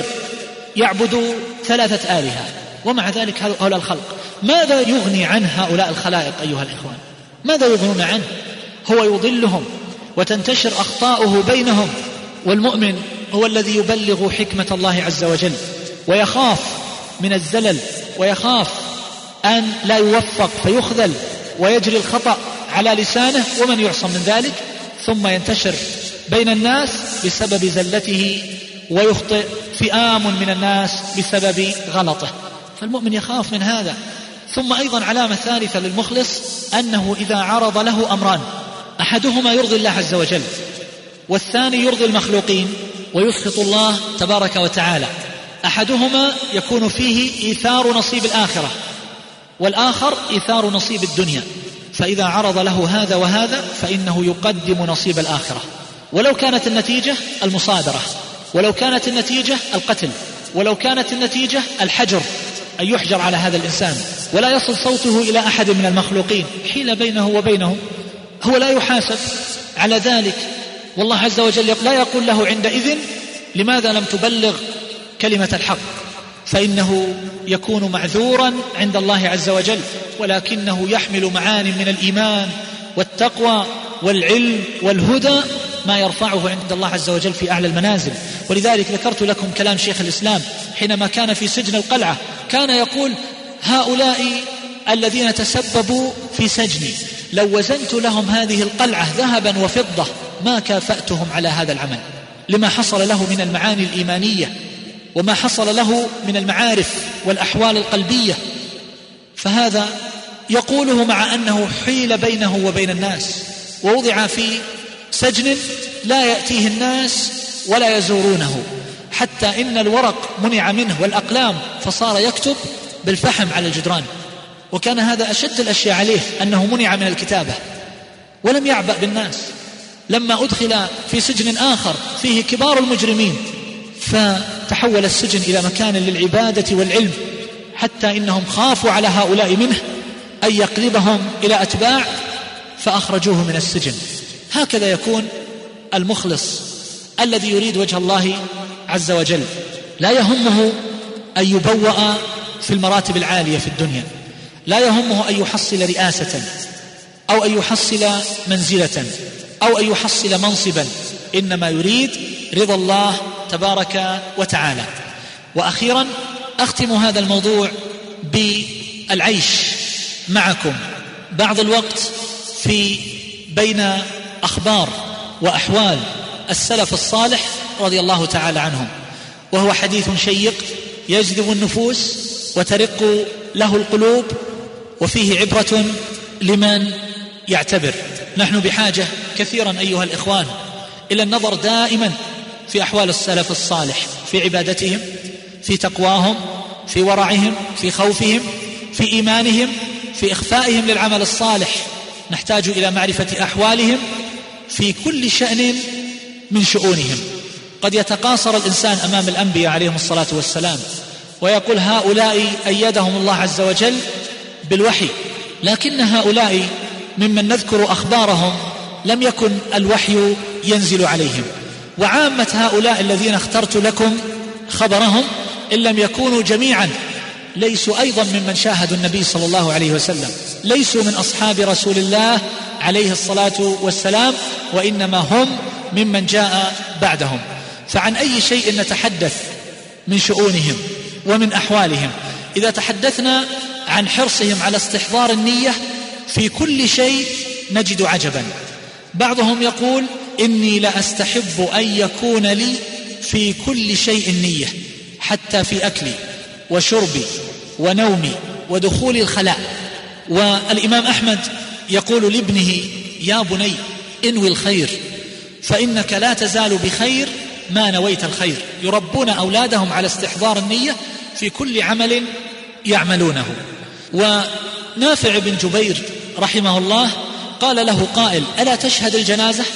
يعبد ثلاثة آلهة، ومع ذلك هؤلاء الخلق ماذا يغني عن هؤلاء الخلائق أيها الإخوان؟ ماذا يغنون عنه؟ هو يضلهم وتنتشر أخطاؤه بينهم، والمؤمن هو الذي يبلغ حكمة الله عز وجل ويخاف من الزلل ويخاف أن لا يوفق فيخذل ويجري الخطأ على لسانه ومن يعصم من ذلك، ثم ينتشر بين الناس بسبب زلته ويخطئ فئام من الناس بسبب غلطه. فالمؤمن يخاف من هذا. ثم أيضا علامة ثالثة للمخلص أنه إذا عرض له أمران أحدهما يرضي الله عز وجل والثاني يرضي المخلوقين ويسخط الله تبارك وتعالى، أحدهما يكون فيه إيثار نصيب الآخرة والآخر إيثار نصيب الدنيا، فإذا عرض له هذا وهذا فإنه يقدم نصيب الآخرة، ولو كانت النتيجة المصادرة، ولو كانت النتيجة القتل، ولو كانت النتيجة الحجر، أن يحجر على هذا الإنسان ولا يصل صوته إلى أحد من المخلوقين، حيل بينه وبينه، هو لا يحاسب على ذلك. والله عز وجل لا يقول له عندئذ لماذا لم تبلغ كلمة الحق، فإنه يكون معذورا عند الله عز وجل، ولكنه يحمل معاني من الإيمان والتقوى والعلم والهدى ما يرفعه عند الله عز وجل في أعلى المنازل. ولذلك ذكرت لكم كلام شيخ الإسلام حينما كان في سجن القلعة، كان يقول هؤلاء الذين تسببوا في سجني لو وزنت لهم هذه القلعة ذهبا وفضة ما كافأتهم على هذا العمل، لما حصل له من المعاني الإيمانية وما حصل له من المعارف والأحوال القلبية. فهذا يقوله مع أنه حيل بينه وبين الناس ووضع في سجن لا يأتيه الناس ولا يزورونه، حتى إن الورق منع منه والأقلام فصار يكتب بالفحم على الجدران، وكان هذا أشد الأشياء عليه أنه منع من الكتابة ولم يعبأ بالناس. لما أدخل في سجن آخر فيه كبار المجرمين فتحول السجن إلى مكان للعبادة والعلم، حتى إنهم خافوا على هؤلاء منه أن يقلبهم إلى أتباع فأخرجوه من السجن. هكذا يكون المخلص الذي يريد وجه الله عز وجل، لا يهمه أن يبوأ في المراتب العالية في الدنيا، لا يهمه أن يحصل رئاسة أو أن يحصل منزلة أو أن يحصل منصبا، إنما يريد رضا الله تبارك وتعالى. وأخيرا أختم هذا الموضوع بالعيش معكم بعض الوقت في بين أخبار وأحوال السلف الصالح رضي الله تعالى عنهم، وهو حديث شيق يجذب النفوس وترق له القلوب وفيه عبرة لمن يعتبر. نحن بحاجة كثيرا أيها الإخوان إلى النظر دائما في أحوال السلف الصالح، في عبادتهم، في تقواهم، في ورعهم، في خوفهم، في إيمانهم، في إخفائهم للعمل الصالح. نحتاج إلى معرفة أحوالهم في كل شأن من شؤونهم. قد يتقاصر الإنسان أمام الأنبياء عليهم الصلاة والسلام ويقول هؤلاء أيدهم الله عز وجل بالوحي، لكن هؤلاء ممن نذكر أخبارهم لم يكن الوحي ينزل عليهم. وعامة هؤلاء الذين اخترت لكم خبرهم إن لم يكونوا جميعا ليسوا أيضا ممن شاهدوا النبي صلى الله عليه وسلم، ليسوا من أصحاب رسول الله عليه الصلاة والسلام، وإنما هم ممن جاء بعدهم. فعن أي شيء نتحدث من شؤونهم ومن أحوالهم؟ إذا تحدثنا عن حرصهم على استحضار النية في كل شيء نجد عجبا. بعضهم يقول إني لأستحب أن يكون لي في كل شيء نية، حتى في أكلي وشربي ونومي ودخول الخلاء. والإمام أحمد يقول لابنه: يا بني انوي الخير فإنك لا تزال بخير ما نويت الخير. يربون أولادهم على استحضار النية في كل عمل يعملونه. ونافع بن جبير رحمه الله قال له قائل: ألا تشهد الجنازة؟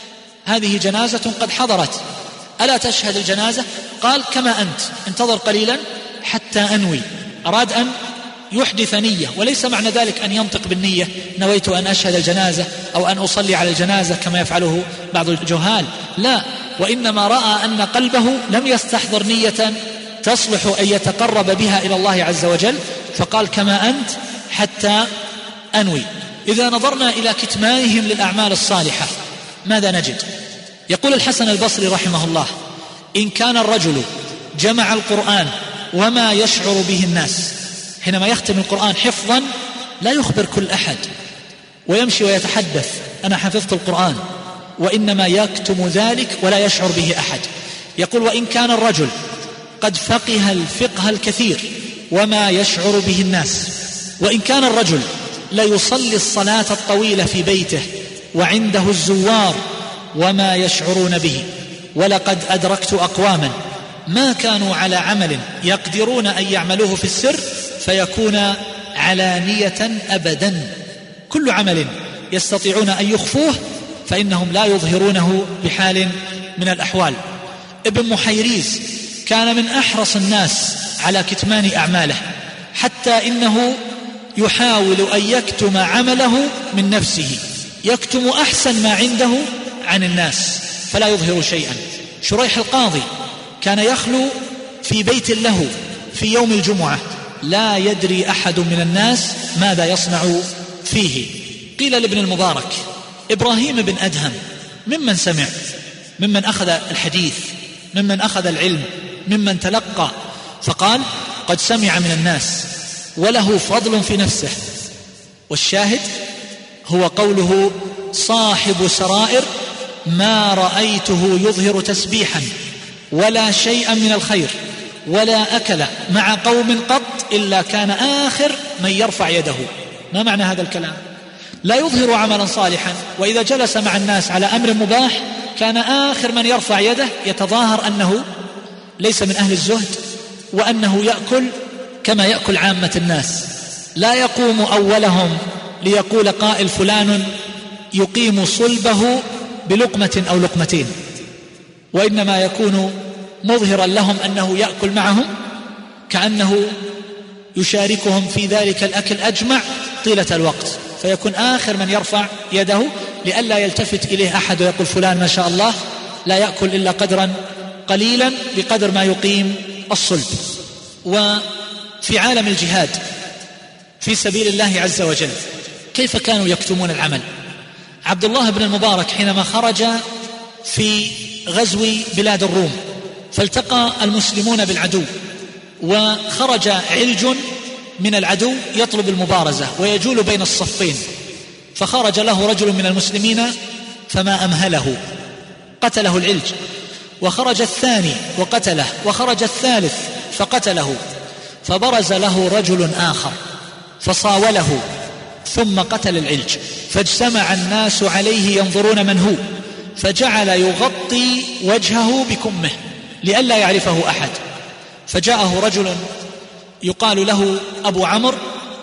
هذه جنازة قد حضرت، ألا تشهد الجنازة؟ قال: كما أنت، انتظر قليلا حتى أنوي. أراد أن يحدث نية، وليس معنى ذلك أن ينطق بالنية: نويت أن أشهد الجنازة أو أن أصلي على الجنازة كما يفعله بعض الجهال، لا، وإنما رأى أن قلبه لم يستحضر نية تصلح أن يتقرب بها إلى الله عز وجل، فقال: كما أنت حتى أنوي. إذا نظرنا إلى كتمانهم للأعمال الصالحة ماذا نجد؟ يقول الحسن البصري رحمه الله: إن كان الرجل جمع القرآن وما يشعر به الناس، حينما يختم القرآن حفظا لا يخبر كل أحد ويمشي ويتحدث: أنا حفظت القرآن، وإنما يكتم ذلك ولا يشعر به أحد. يقول: وإن كان الرجل قد فقه الفقه الكثير وما يشعر به الناس، وإن كان الرجل لا يصلي الصلاة الطويلة في بيته وعنده الزوار وما يشعرون به. ولقد أدركت أقواما ما كانوا على عمل يقدرون أن يعملوه في السر فيكون علانية أبدا. كل عمل يستطيعون أن يخفوه فإنهم لا يظهرونه بحال من الأحوال. ابن محيريز كان من أحرص الناس على كتمان أعماله، حتى إنه يحاول أن يكتم عمله من نفسه، يكتم أحسن ما عنده عن الناس فلا يظهر شيئا. شريح القاضي كان يخلو في بيت له في يوم الجمعة، لا يدري أحد من الناس ماذا يصنع فيه. قيل لابن المبارك: إبراهيم بن أدهم ممن سمع، ممن أخذ الحديث، ممن أخذ العلم، ممن تلقى؟ فقال: قد سمع من الناس وله فضل في نفسه. والشاهد هو قوله: صاحب سرائر ما رأيته يظهر تسبيحا ولا شيئا من الخير ولا أكل مع قوم قط إلا كان آخر من يرفع يده. ما معنى هذا الكلام؟ لا يظهر عملا صالحا، وإذا جلس مع الناس على أمر مباح كان آخر من يرفع يده، يتظاهر أنه ليس من أهل الزهد وأنه يأكل كما يأكل عامة الناس. لا يقوم أولهم ليقول قائل: فلان يقيم صلبه بلقمة أو لقمتين، وإنما يكون مظهرا لهم أنه يأكل معهم كأنه يشاركهم في ذلك الأكل أجمع طيلة الوقت، فيكون آخر من يرفع يده لئلا يلتفت إليه أحد ويقول: فلان ما شاء الله لا يأكل إلا قدرا قليلا بقدر ما يقيم الصلب. وفي عالم الجهاد في سبيل الله عز وجل كيف كانوا يكتمون العمل؟ عبد الله بن المبارك حينما خرج في غزو بلاد الروم فالتقى المسلمون بالعدو، وخرج علج من العدو يطلب المبارزة ويجول بين الصفين، فخرج له رجل من المسلمين فما أمهله قتله العلج، وخرج الثاني وقتله، وخرج الثالث فقتله، فبرز له رجل آخر فصاوله ثم قتل العلج، فاجتمع الناس عليه ينظرون من هو، فجعل يغطي وجهه بكمه لئلا يعرفه أحد. فجاءه رجل يقال له أبو عمرو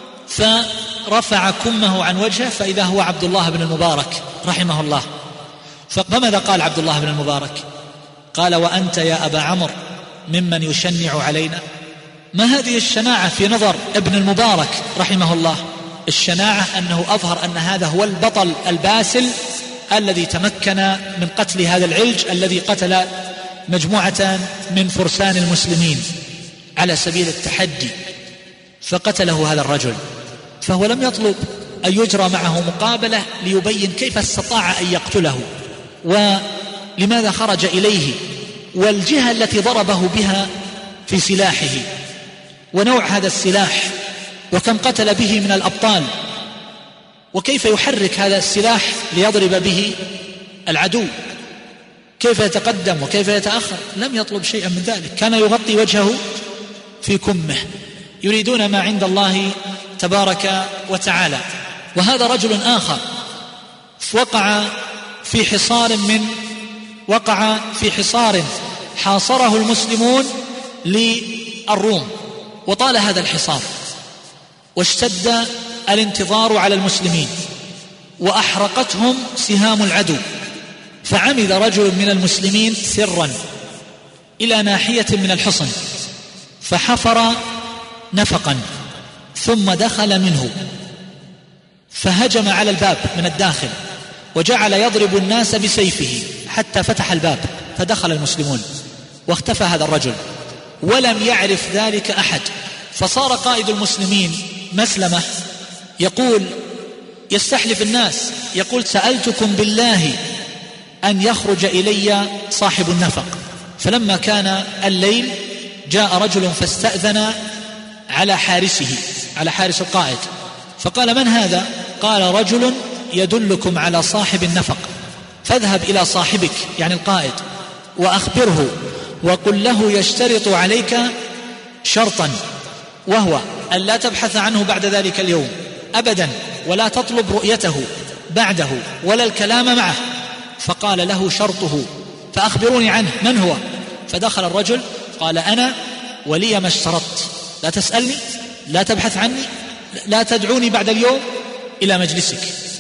فرفع كمه عن وجهه فإذا هو عبد الله بن المبارك رحمه الله. فماذا قال عبد الله بن المبارك؟ قال: وأنت يا أبا عمرو ممن يشنع علينا؟ ما هذه الشناعة في نظر ابن المبارك رحمه الله؟ الشناعة أنه أظهر أن هذا هو البطل الباسل الذي تمكن من قتل هذا العلج الذي قتل مجموعة من فرسان المسلمين على سبيل التحدي، فقتله هذا الرجل. فهو لم يطلب أن يجرى معه مقابلة ليبين كيف استطاع أن يقتله ولماذا خرج إليه، والجهة التي ضربه بها في سلاحه، ونوع هذا السلاح، وكم قتل به من الأبطال، وكيف يحرك هذا السلاح ليضرب به العدو، كيف يتقدم وكيف يتأخر. لم يطلب شيئا من ذلك، كان يغطي وجهه في كمه. يريدون ما عند الله تبارك وتعالى. وهذا رجل آخر وقع في حصار من وقع في حصار حاصره المسلمون للروم، وطال هذا الحصار واشتد الانتظار على المسلمين وأحرقتهم سهام العدو، فعمد رجل من المسلمين سرا إلى ناحية من الحصن فحفر نفقا ثم دخل منه فهجم على الباب من الداخل وجعل يضرب الناس بسيفه حتى فتح الباب فدخل المسلمون، واختفى هذا الرجل ولم يعرف ذلك أحد. فصار قائد المسلمين مسلمة يقول يستحلف الناس يقول سألتكم بالله أن يخرج إلي صاحب النفق. فلما كان الليل جاء رجل فاستأذن على حارسه على حارس القائد فقال من هذا؟ قال رجل يدلكم على صاحب النفق، فاذهب إلى صاحبك يعني القائد وأخبره وقل له يشترط عليك شرطا، وهو أن لا تبحث عنه بعد ذلك اليوم أبدا ولا تطلب رؤيته بعده ولا الكلام معه. فقال له شرطه فأخبروني عنه من هو؟ فدخل الرجل قال أنا ولي ما اشترطت، لا تسألني لا تبحث عني لا تدعوني بعد اليوم إلى مجلسك.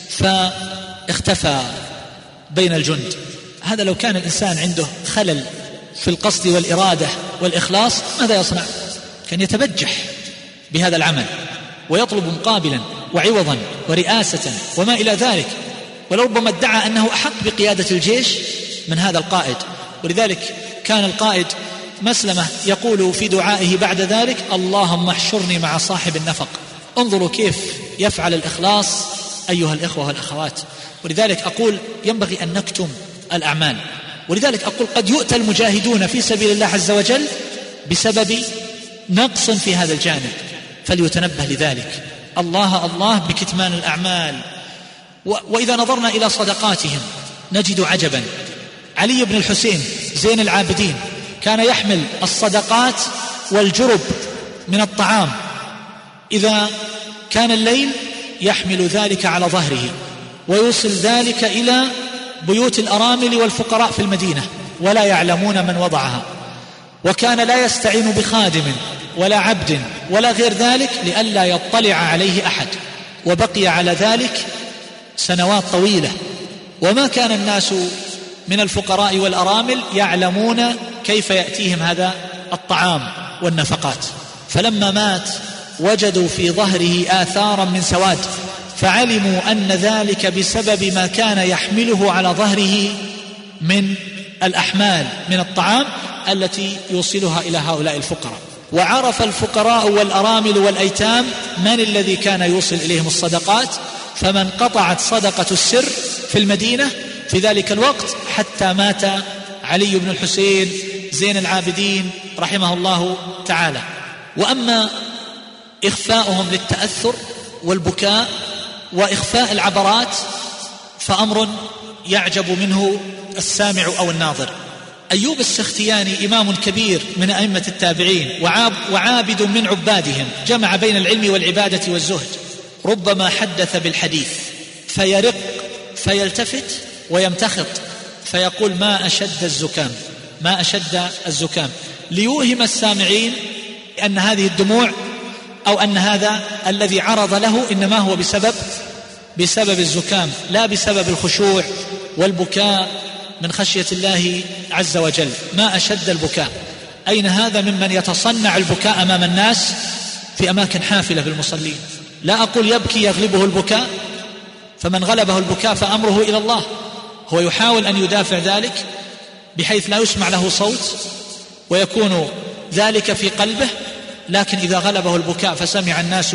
فاختفى بين الجند. هذا لو كان الإنسان عنده خلل في القصد والإرادة والإخلاص ماذا يصنع؟ كان يتبجح بهذا العمل ويطلب مقابلا وعوضا ورئاسة وما إلى ذلك، ولربما ادعى أنه أحق بقيادة الجيش من هذا القائد. ولذلك كان القائد مسلمة يقول في دعائه بعد ذلك اللهم احشرني مع صاحب النفق. انظروا كيف يفعل الإخلاص أيها الإخوة والأخوات. ولذلك أقول ينبغي أن نكتم الأعمال. ولذلك أقول قد يؤتى المجاهدون في سبيل الله عز وجل بسبب نقص في هذا الجانب، فليتنبه لذلك. الله الله بكتمان الأعمال. وإذا نظرنا إلى صدقاتهم نجد عجبا. علي بن الحسين زين العابدين كان يحمل الصدقات والجرب من الطعام، إذا كان الليل يحمل ذلك على ظهره ويوصل ذلك إلى بيوت الأرامل والفقراء في المدينة ولا يعلمون من وضعها. وكان لا يستعين بخادم ولا عبد ولا غير ذلك لئلا يطلع عليه أحد، وبقي على ذلك سنوات طويلة. وما كان الناس من الفقراء والأرامل يعلمون كيف يأتيهم هذا الطعام والنفقات. فلما مات وجدوا في ظهره آثارا من سواد، فعلموا أن ذلك بسبب ما كان يحمله على ظهره من الأحمال من الطعام التي يوصلها إلى هؤلاء الفقراء. وعرف الفقراء والأرامل والأيتام من الذي كان يوصل إليهم الصدقات، فمن قطعت صدقة السر في المدينة في ذلك الوقت حتى مات علي بن الحسين زين العابدين رحمه الله تعالى. وأما إخفاؤهم للتأثر والبكاء وإخفاء العبرات فأمر يعجب منه السامع أو الناظر. أيوب السختياني إمام كبير من أئمة التابعين وعاب وعابد من عبادهم، جمع بين العلم والعبادة والزهد. ربما حدث بالحديث فيرق فيلتفت ويمتخط فيقول ما أشد الزكام ما أشد الزكام ليوهم السامعين أن هذه الدموع أو أن هذا الذي عرض له إنما هو بسبب بسبب الزكام لا بسبب الخشوع والبكاء من خشية الله عز وجل. ما أشد البكاء. أين هذا ممن يتصنع البكاء أمام الناس في أماكن حافلة بالمصلين؟ لا أقول يبكي يغلبه البكاء، فمن غلبه البكاء فأمره إلى الله، هو يحاول أن يدافع ذلك بحيث لا يسمع له صوت ويكون ذلك في قلبه، لكن إذا غلبه البكاء فسمع الناس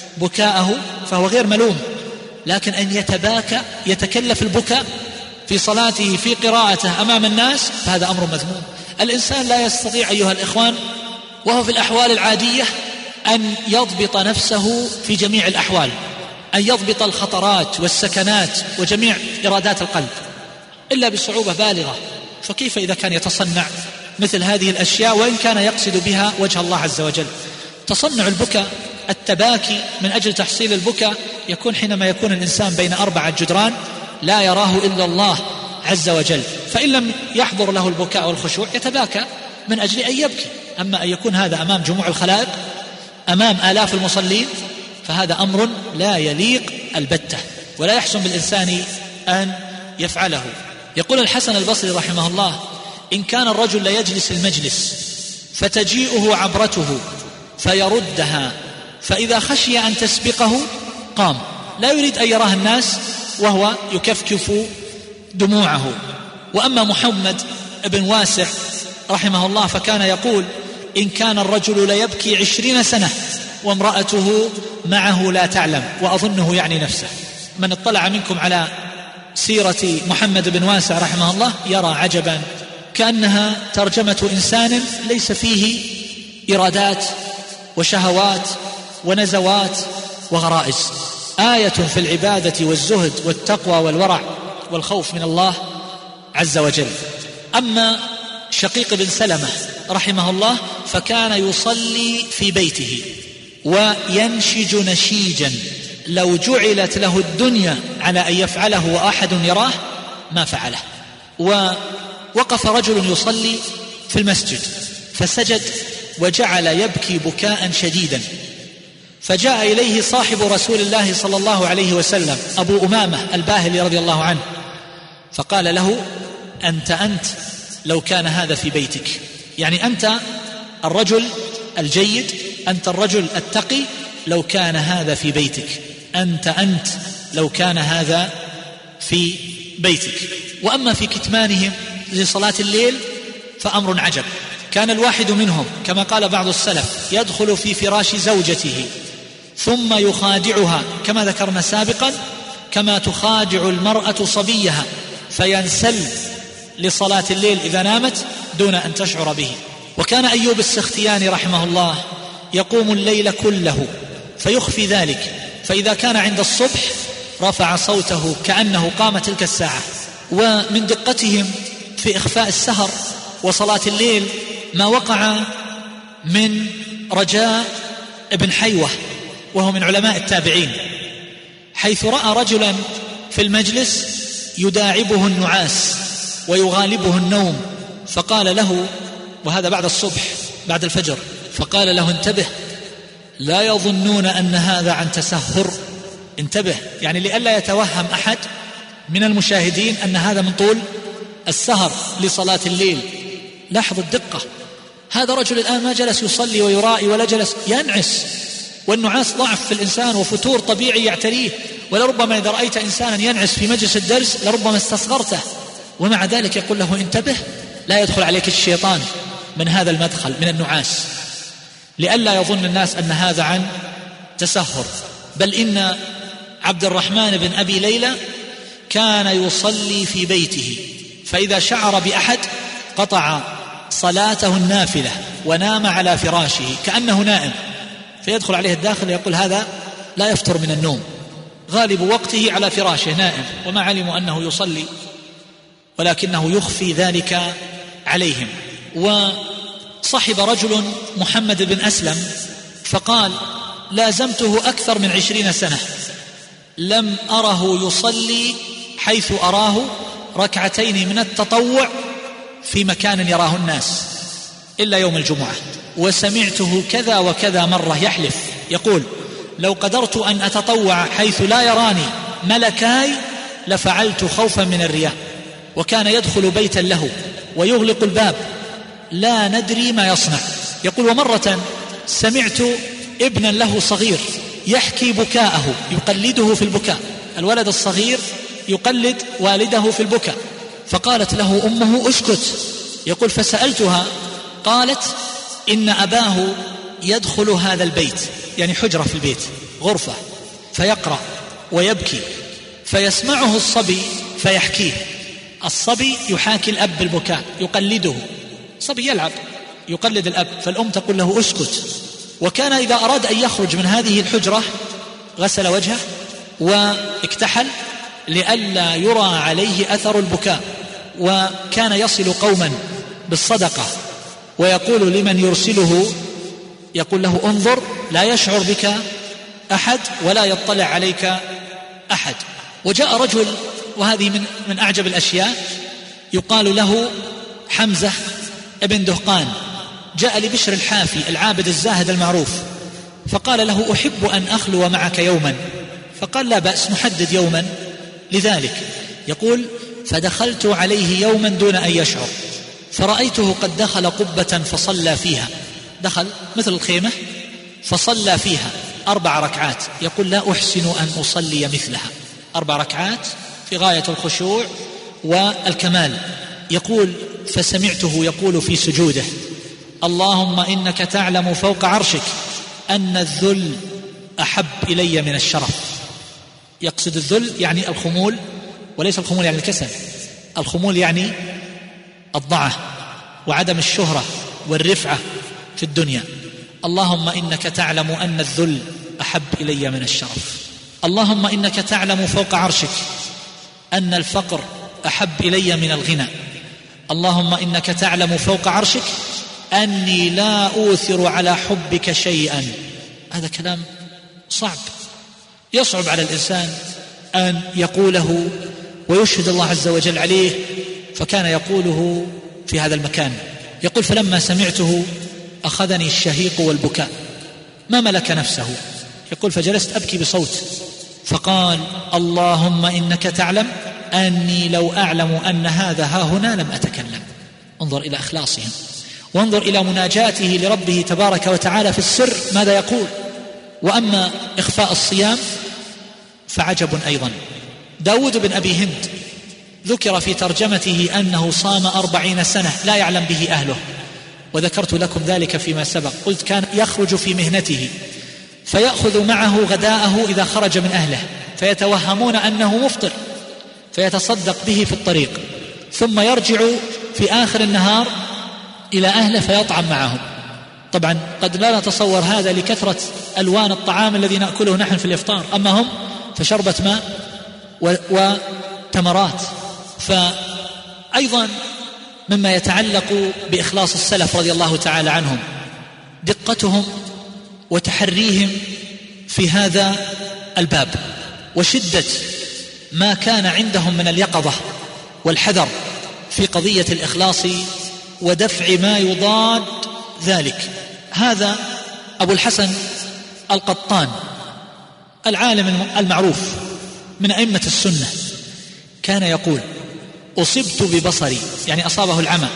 بكاءه فهو غير ملوم. لكن أن يتباكى يتكلف البكاء في صلاته في قراءته أمام الناس فهذا أمر مذموم. الإنسان لا يستطيع أيها الإخوان وهو في الأحوال العادية أن يضبط نفسه في جميع الأحوال، أن يضبط الخطرات والسكنات وجميع إرادات القلب إلا بصعوبة بالغة. فكيف إذا كان يتصنع مثل هذه الأشياء وإن كان يقصد بها وجه الله عز وجل؟ تصنع البكاء التباكي من أجل تحصيل البكاء يكون حينما يكون الإنسان بين أربعة جدران لا يراه إلا الله عز وجل، فإن لم يحضر له البكاء والخشوع يتباكى من أجل أن يبكي. أما أن يكون هذا أمام جموع الخلائق، أمام آلاف المصلين، فهذا أمر لا يليق البتة ولا يحسن بالإنسان أن يفعله. يقول الحسن البصري رحمه الله: إن كان الرجل لا يجلس المجلس فتجيئه عبرته فيردها، فإذا خشي أن تسبقه قام، لا يريد أن يراه الناس وهو يكفكف دموعه. وأما محمد بن واسع رحمه الله فكان يقول: إن كان الرجل لا يبكي عشرين سنة وامرأته معه لا تعلم، وأظنه يعني نفسه. من اطلع منكم على سيرة محمد بن واسع رحمه الله يرى عجبا، كأنها ترجمة إنسان ليس فيه إرادات وشهوات ونزوات وغرائز، آية في العبادة والزهد والتقوى والورع والخوف من الله عز وجل. أما شقيق بن سلمة رحمه الله فكان يصلي في بيته وينشج نشيجا لو جعلت له الدنيا على أن يفعله وأحد يراه ما فعله. ووقف رجل يصلي في المسجد فسجد وجعل يبكي بكاء شديدا، فجاء إليه صاحب رسول الله صلى الله عليه وسلم أبو أمامة الباهلي رضي الله عنه، فقال له: أنت أنت لو كان هذا في بيتك، يعني أنت الرجل الجيد، أنت الرجل التقي لو كان هذا في بيتك، أنت أنت لو كان هذا في بيتك. وأما في كتمانهم لصلاة الليل فأمر عجب. كان الواحد منهم كما قال بعض السلف يدخل في فراش زوجته ثم يخادعها كما ذكرنا سابقا، كما تخادع المرأة صبيها، فينسل لصلاة الليل إذا نامت دون أن تشعر به. وكان أيوب السختياني رحمه الله يقوم الليل كله فيخفي ذلك، فإذا كان عند الصبح رفع صوته كأنه قام تلك الساعة. ومن دقتهم في إخفاء السهر وصلاة الليل ما وقع من رجاء ابن حيوة وهو من علماء التابعين، حيث رأى رجلا في المجلس يداعبه النعاس ويغالبه النوم، فقال له، وهذا بعد الصبح بعد الفجر، فقال له: انتبه، لا يظنون أن هذا عن تسهر، انتبه، يعني لئلا يتوهم أحد من المشاهدين أن هذا من طول السهر لصلاة الليل. لاحظ الدقة، هذا رجل الآن ما جلس يصلي ويرائي ولا جلس ينعس، والنعاس ضعف في الإنسان وفتور طبيعي يعتريه، ولربما إذا رأيت إنسانا ينعس في مجلس الدرس لربما استصغرته، ومع ذلك يقول له: انتبه، لا يدخل عليك الشيطان من هذا المدخل من النعاس، لئلا يظن الناس أن هذا عن تسهر. بل إن عبد الرحمن بن أبي ليلى كان يصلي في بيته، فإذا شعر بأحد قطع صلاته النافلة ونام على فراشه كأنه نائم، فيدخل عليه الداخل يقول: هذا لا يفتر من النوم، غالب وقته على فراشه نائم، وما علموا أنه يصلي ولكنه يخفي ذلك عليهم. وصحب رجل محمد بن أسلم فقال: لازمته أكثر من عشرين سنة لم أره يصلي حيث أراه ركعتين من التطوع في مكان يراه الناس إلا يوم الجمعة، وسمعته كذا وكذا مرة يحلف يقول: لو قدرت أن أتطوع حيث لا يراني ملكاي لفعلت خوفا من الرياء. وكان يدخل بيتا له ويغلق الباب لا ندري ما يصنع. يقول: ومرة سمعت ابنا له صغير يحكي بكاءه، يقلده في البكاء، الولد الصغير يقلد والده في البكاء، فقالت له أمه: اسكت. يقول: فسألتها قالت: إن أباه يدخل هذا البيت، يعني حجرة في البيت، غرفة، فيقرأ ويبكي، فيسمعه الصبي فيحكيه. الصبي يحاكي الأب بالبكاء، يقلده، صبي يلعب يقلد الأب، فالأم تقول له: اسكت. وكان إذا أراد أن يخرج من هذه الحجرة غسل وجهه واكتحل لئلا يرى عليه أثر البكاء. وكان يصل قوما بالصدقة ويقول لمن يرسله يقول له انظر لا يشعر بك أحد ولا يطلع عليك أحد. وجاء رجل، وهذه من, من أعجب الأشياء، يقال له حمزة ابن دهقان، جاء لبشر الحافي العابد الزاهد المعروف، فقال له أحب أن أخلو معك يوما، فقال لا بأس نحدد يوما لذلك. يقول فدخلت عليه يوما دون أن يشعر، فرأيته قد دخل قبة فصلى فيها، دخل مثل الخيمة فصلى فيها أربع ركعات، يقول لا أحسن أن أصلي مثلها، أربع ركعات في غاية الخشوع والكمال. يقول فسمعته يقول في سجوده اللهم إنك تعلم فوق عرشك أن الذل أحب إلي من الشرف. يقصد الذل يعني الخمول، وليس الخمول يعني الكسل، الخمول يعني الضعة وعدم الشهرة والرفعة في الدنيا. اللهم إنك تعلم أن الذل أحب إلي من الشرف. اللهم إنك تعلم فوق عرشك أن الفقر أحب إلي من الغنى. اللهم إنك تعلم فوق عرشك أني لا أوثر على حبك شيئا. هذا كلام صعب، يصعب على الإنسان أن يقوله ويشهد الله عز وجل عليه، فكان يقوله في هذا المكان. يقول فلما سمعته أخذني الشهيق والبكاء، ما ملك نفسه. يقول فجلست أبكي بصوت، فقال اللهم إنك تعلم أني لو أعلم أن هذا ها هنا لم أتكلم. انظر إلى إخلاصهم، وانظر إلى مناجاته لربه تبارك وتعالى في السر ماذا يقول. وأما إخفاء الصيام فعجب أيضا. داود بن أبي هند ذكر في ترجمته أنه صام أربعين سنة لا يعلم به أهله، وذكرت لكم ذلك فيما سبق. قلت كان يخرج في مهنته فيأخذ معه غداءه إذا خرج من أهله، فيتوهمون أنه مفطر فيتصدق به في الطريق، ثم يرجع في آخر النهار إلى أهله فيطعم معهم. طبعا قد لا نتصور هذا لكثرة ألوان الطعام الذي نأكله نحن في الإفطار، أما هم فشربة ماء وتمرات. فأيضا مما يتعلق بإخلاص السلف رضي الله تعالى عنهم دقتهم وتحريهم في هذا الباب، وشدة ما كان عندهم من اليقظة والحذر في قضية الإخلاص ودفع ما يضاد ذلك. هذا أبو الحسن القطان العالم المعروف من أئمة السنة كان يقول أصبت ببصري، يعني أصابه العمى،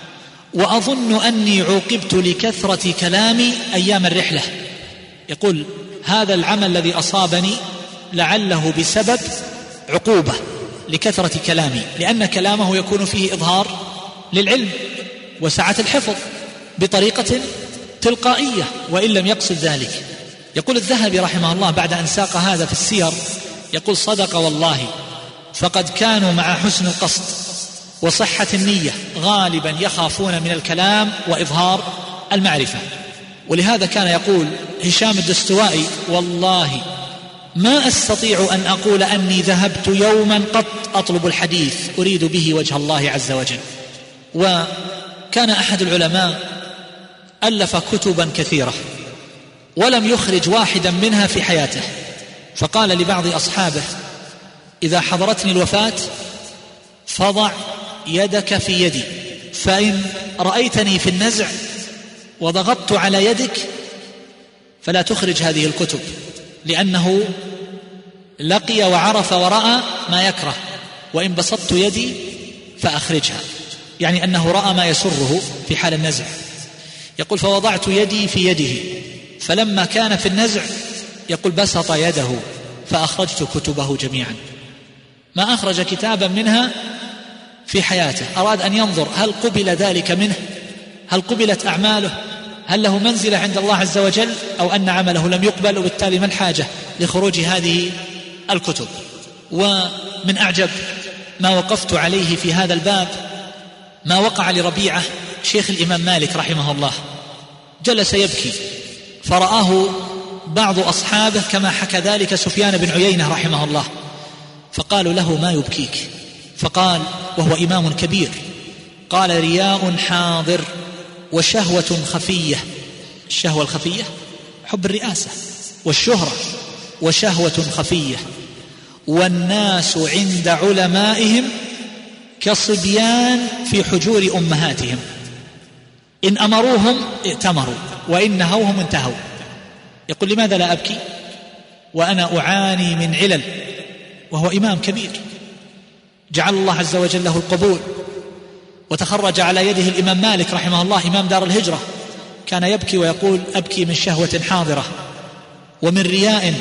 وأظن أني عوقبت لكثرة كلامي أيام الرحلة. يقول هذا العمى الذي أصابني لعله بسبب عقوبة لكثرة كلامي، لأن كلامه يكون فيه إظهار للعلم وسعة الحفظ بطريقة تلقائية وإن لم يقصد ذلك. يقول الذهبي رحمه الله بعد أن ساق هذا في السير، يقول صدق والله، فقد كانوا مع حسن القصد وصحة النية غالبا يخافون من الكلام وإظهار المعرفة. ولهذا كان يقول هشام الدستوائي والله ما أستطيع أن أقول أني ذهبت يوما قط أطلب الحديث أريد به وجه الله عز وجل. وكان أحد العلماء ألف كتبا كثيرة ولم يخرج واحدا منها في حياته، فقال لبعض أصحابه إذا حضرتني الوفاة فضع يدك في يدي، فإن رأيتني في النزع وضغطت على يدك فلا تخرج هذه الكتب، لأنه لقي وعرف ورأى ما يكره، وإن بسطت يدي فأخرجها، يعني أنه رأى ما يسره في حال النزع. يقول فوضعت يدي في يده، فلما كان في النزع يقول بسط يده فأخرجت كتبه جميعا، ما أخرج كتابا منها في حياته. أراد أن ينظر هل قبل ذلك منه، هل قبلت أعماله، هل له منزلة عند الله عز وجل، أو أن عمله لم يقبل، وبالتالي ما الحاجة لخروج هذه الكتب. ومن أعجب ما وقفت عليه في هذا الباب ما وقع لربيعة شيخ الإمام مالك رحمه الله، جلس يبكي فرآه بعض أصحابه كما حكى ذلك سفيان بن عيينة رحمه الله، فقالوا له ما يبكيك؟ فقال وهو إمام كبير، قال رياء حاضر وشهوة خفية الشهوة الخفية حب الرئاسة والشهرة وشهوة خفية. والناس عند علمائهم كصبيان في حجور أمهاتهم، إن أمروهم ائتمروا وإن نهوهم انتهوا. يقول لماذا لا أبكي وأنا أعاني من علل، وهو إمام كبير جعل الله عز وجل له القبول، وتخرج على يده الإمام مالك رحمه الله إمام دار الهجرة، كان يبكي ويقول أبكي من شهوة حاضرة ومن رياء،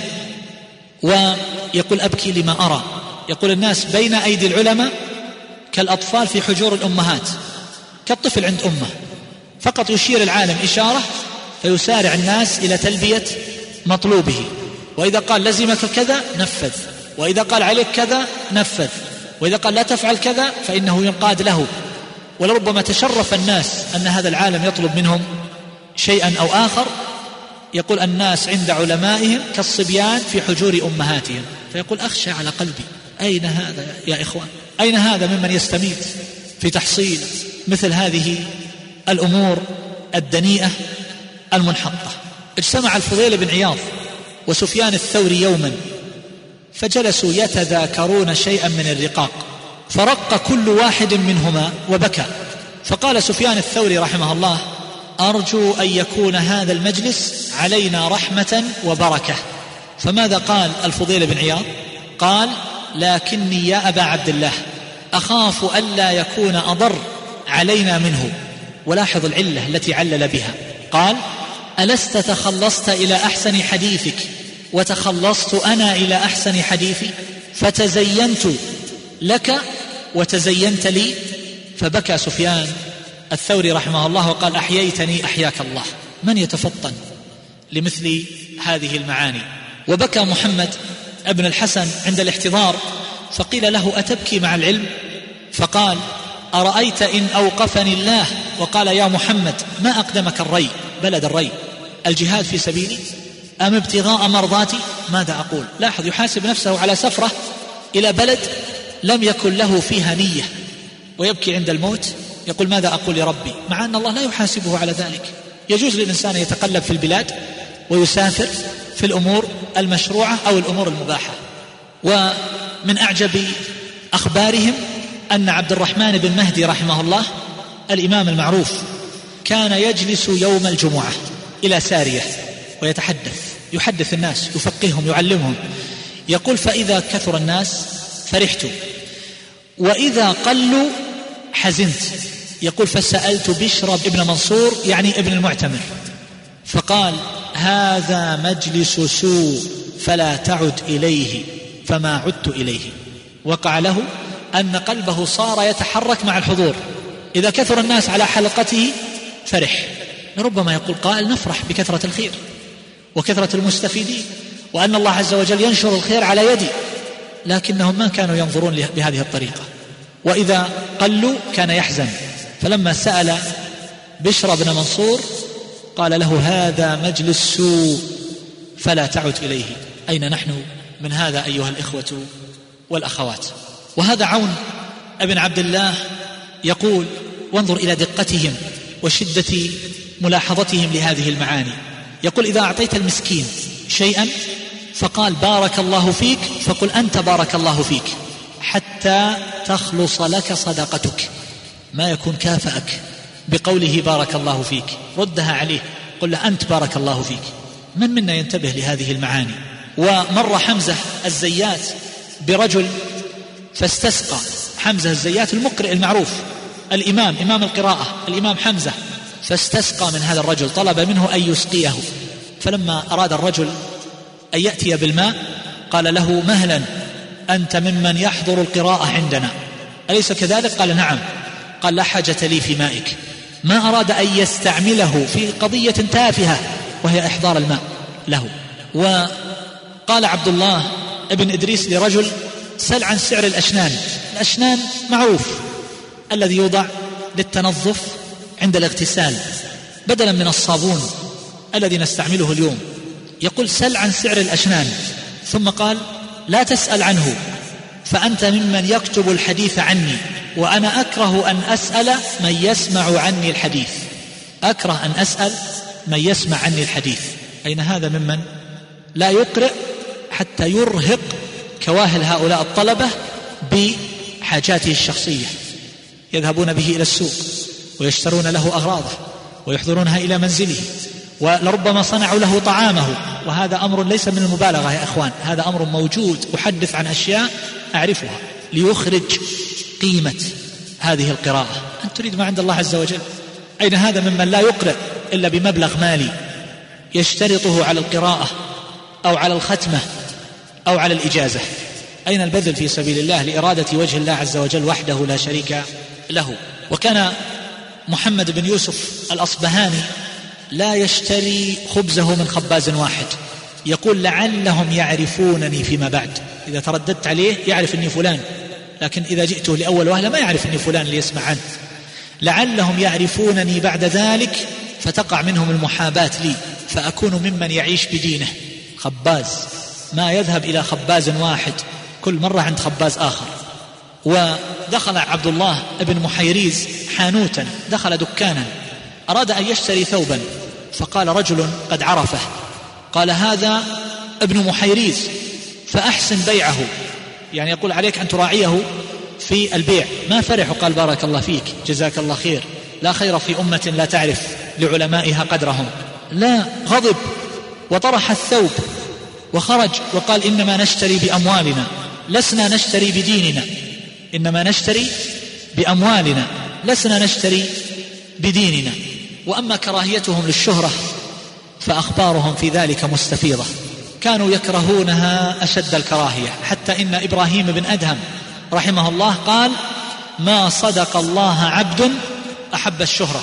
ويقول أبكي لما أرى. يقول الناس بين أيدي العلماء كالأطفال في حجور الأمهات، كالطفل عند أمه، فقط يشير العالم إشارة فيسارع الناس إلى تلبية مطلوبه، وإذا قال لزمك كذا نفذ، وإذا قال عليك كذا نفذ، وإذا قال لا تفعل كذا فإنه ينقاد له. ولربما تشرف الناس أن هذا العالم يطلب منهم شيئا أو آخر. يقول الناس عند علمائهم كالصبيان في حجور أمهاتهم، فيقول أخشى على قلبي، أين هذا يا إخوان؟ أين هذا ممن يستميت في تحصيل مثل هذه الأمور الدنيئة المنحطة؟ اجتمع الفضيل بن عياض وسفيان الثوري يوما، فجلسوا يتذاكرون شيئا من الرقاق، فرق كل واحد منهما وبكى. فقال سفيان الثوري رحمه الله: أرجو أن يكون هذا المجلس علينا رحمة وبركة. فماذا قال الفضيل بن عياض؟ قال: لكني يا أبا عبد الله أخاف ألا يكون أضر علينا منه. ولاحظ العلة التي علل بها، قال: ألست تخلصت إلى أحسن حديثك وتخلصت أنا إلى أحسن حديثي، فتزينت لك وتزينت لي. فبكى سفيان الثوري رحمه الله وقال: أحييتني أحياك الله. من يتفطن لمثل هذه المعاني؟ وبكى محمد ابن الحسن عند الاحتضار، فقيل له: أتبكي مع العلم؟ فقال: أرأيت إن أوقفني الله وقال يا محمد ما أقدمك الري، بلد الري، الجهاد في سبيلي أم ابتغاء مرضاتي، ماذا أقول؟ لاحظ، يحاسب نفسه على سفرة إلى بلد لم يكن له فيها نية، ويبكي عند الموت يقول ماذا أقول لربي، مع أن الله لا يحاسبه على ذلك. يجوز للإنسان يتقلب في البلاد ويسافر في الأمور المشروعة أو الأمور المباحة. ومن أعجب أخبارهم أن عبد الرحمن بن مهدي رحمه الله الإمام المعروف كان يجلس يوم الجمعة إلى سارية ويتحدث، يحدث الناس، يفقههم، يعلمهم. يقول: فإذا كثر الناس فرحت، وإذا قلوا حزنت. يقول: فسألت بشر ابن منصور يعني ابن المعتمر، فقال: هذا مجلس سوء فلا تعد إليه، فما عدت إليه. وقع له أن قلبه صار يتحرك مع الحضور، إذا كثر الناس على حلقته فرح. ربما يقول قائل: نفرح بكثرة الخير وكثرة المستفيدين، وأن الله عز وجل ينشر الخير على يدي، لكنهم ما كانوا ينظرون بهذه الطريقة. وإذا قلوا كان يحزن. فلما سأل بشر بن منصور قال له: هذا مجلس سوء فلا تعد إليه. أين نحن من هذا أيها الإخوة والأخوات؟ وهذا عون ابن عبد الله يقول: وانظر إلى دقتهم وشدة ملاحظتهم لهذه المعاني. يقول: إذا أعطيت المسكين شيئا فقال بارك الله فيك، فقل أنت بارك الله فيك حتى تخلص لك صدقتك. ما يكون كافأك بقوله بارك الله فيك، ردها عليه، قل له أنت بارك الله فيك. من منا ينتبه لهذه المعاني؟ ومر حمزة الزيات برجل فاستسقى، حمزة الزيات المقرئ المعروف، الإمام، إمام القراءة، الإمام حمزة، فاستسقى من هذا الرجل، طلب منه أن يسقيه. فلما أراد الرجل أن يأتي بالماء قال له: مهلا، أنت ممن يحضر القراءة عندنا، أليس كذلك؟ قال: نعم. قال: لا حاجة لي في مائك. ما أراد أن يستعمله في قضية تافهة وهي إحضار الماء له. وقال عبد الله ابن إدريس لرجل: سل عن سعر الأشنان. الأشنان معروف الذي يوضع للتنظف عند الاغتسال بدلا من الصابون الذي نستعمله اليوم. يقول: سل عن سعر الأشنان. ثم قال: لا تسأل عنه، فأنت ممن يكتب الحديث عني، وأنا أكره أن أسأل من يسمع عني الحديث. أكره أن أسأل من يسمع عني الحديث. أين هذا ممن لا يقرأ حتى يرهق كواهل هؤلاء الطلبة بحاجاته الشخصية، يذهبون به إلى السوق ويشترون له أغراضه ويحضرونها إلى منزله، ولربما صنعوا له طعامه، وهذا أمر ليس من المبالغة يا أخوان، هذا أمر موجود. أحدث عن أشياء أعرفها ليخرج قيمة هذه القراءة. أنت تريد ما عند الله عز وجل. أين هذا ممن لا يقرأ إلا بمبلغ مالي يشترطه على القراءة أو على الختمة أو على الإجازة؟ أين البذل في سبيل الله لإرادة وجه الله عز وجل وحده لا شريك له؟ وكان محمد بن يوسف الأصبهاني لا يشتري خبزه من خباز واحد، يقول لعلهم يعرفونني فيما بعد، إذا ترددت عليه يعرف أني فلان، لكن إذا جئته لأول وهلة ما يعرف أني فلان اللي يسمع عنه، لعلهم يعرفونني بعد ذلك فتقع منهم المحاباة لي فأكون ممن يعيش بدينه. خباز ما يذهب إلى خباز واحد، كل مرة عند خباز آخر. ودخل عبد الله بن محيريز حانوتا، دخل دكانا، أراد أن يشتري ثوبا، فقال رجل قد عرفه، قال هذا ابن محيريز فأحسن بيعه، يعني يقول عليك أن تراعيه في البيع. ما فرح وقال بارك الله فيك جزاك الله خير، لا خير في أمة لا تعرف لعلمائها قدرهم، لا، غضب وطرح الثوب وخرج وقال إنما نشتري بأموالنا لسنا نشتري بديننا، إنما نشتري بأموالنا لسنا نشتري بديننا. وأما كراهيتهم للشهرة فأخبارهم في ذلك مستفيضة، كانوا يكرهونها أشد الكراهية، حتى إن إبراهيم بن أدهم رحمه الله قال ما صدق الله عبد أحب الشهرة.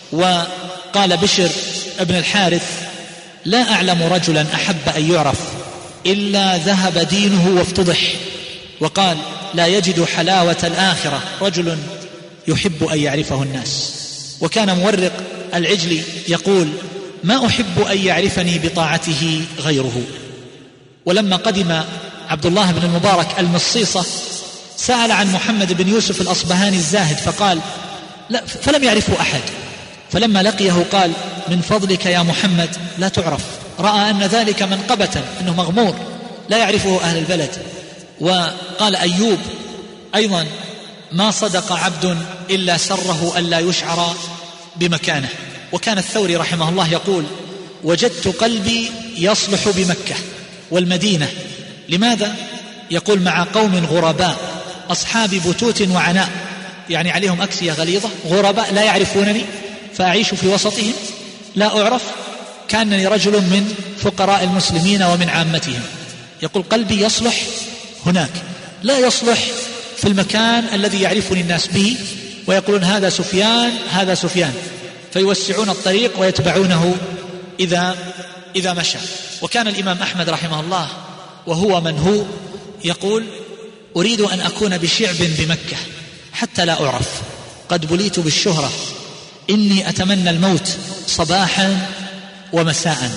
وقال بشر ابن الحارث لا أعلم رجلا أحب أن يعرف إلا ذهب دينه وافتضح. وقال لا يجد حلاوة الآخرة رجل يحب أن يعرفه الناس. وكان مورق العجلي يقول ما أحب أن يعرفني بطاعته غيره. ولما قدم عبد الله بن المبارك المصيصة سأل عن محمد بن يوسف الأصبهاني الزاهد فقال لا، فلم يعرفه أحد، فلما لقيه قال من فضلك يا محمد لا تعرف، رأى أن ذلك منقبة، أنه مغمور لا يعرفه أهل البلد. وقال أيوب أيضا ما صدق عبد إلا سره ألا يشعر بمكانه. وكان الثوري رحمه الله يقول وجدت قلبي يصلح بمكة والمدينة. لماذا؟ يقول مع قوم غرباء أصحاب بتوت وعناء، يعني عليهم أكسية غليظة، غرباء لا يعرفونني فأعيش في وسطهم لا أعرف، كأنني رجل من فقراء المسلمين ومن عامتهم. يقول قلبي يصلح هناك، لا يصلح في المكان الذي يعرفني الناس به، ويقولون هذا سفيان هذا سفيان، فيوسعون الطريق ويتبعونه إذا, إذا مشى. وكان الإمام أحمد رحمه الله وهو من هو يقول أريد أن أكون بشعب بمكة حتى لا أعرف، قد بليت بالشهرة، إني أتمنى الموت صباحا ومساء.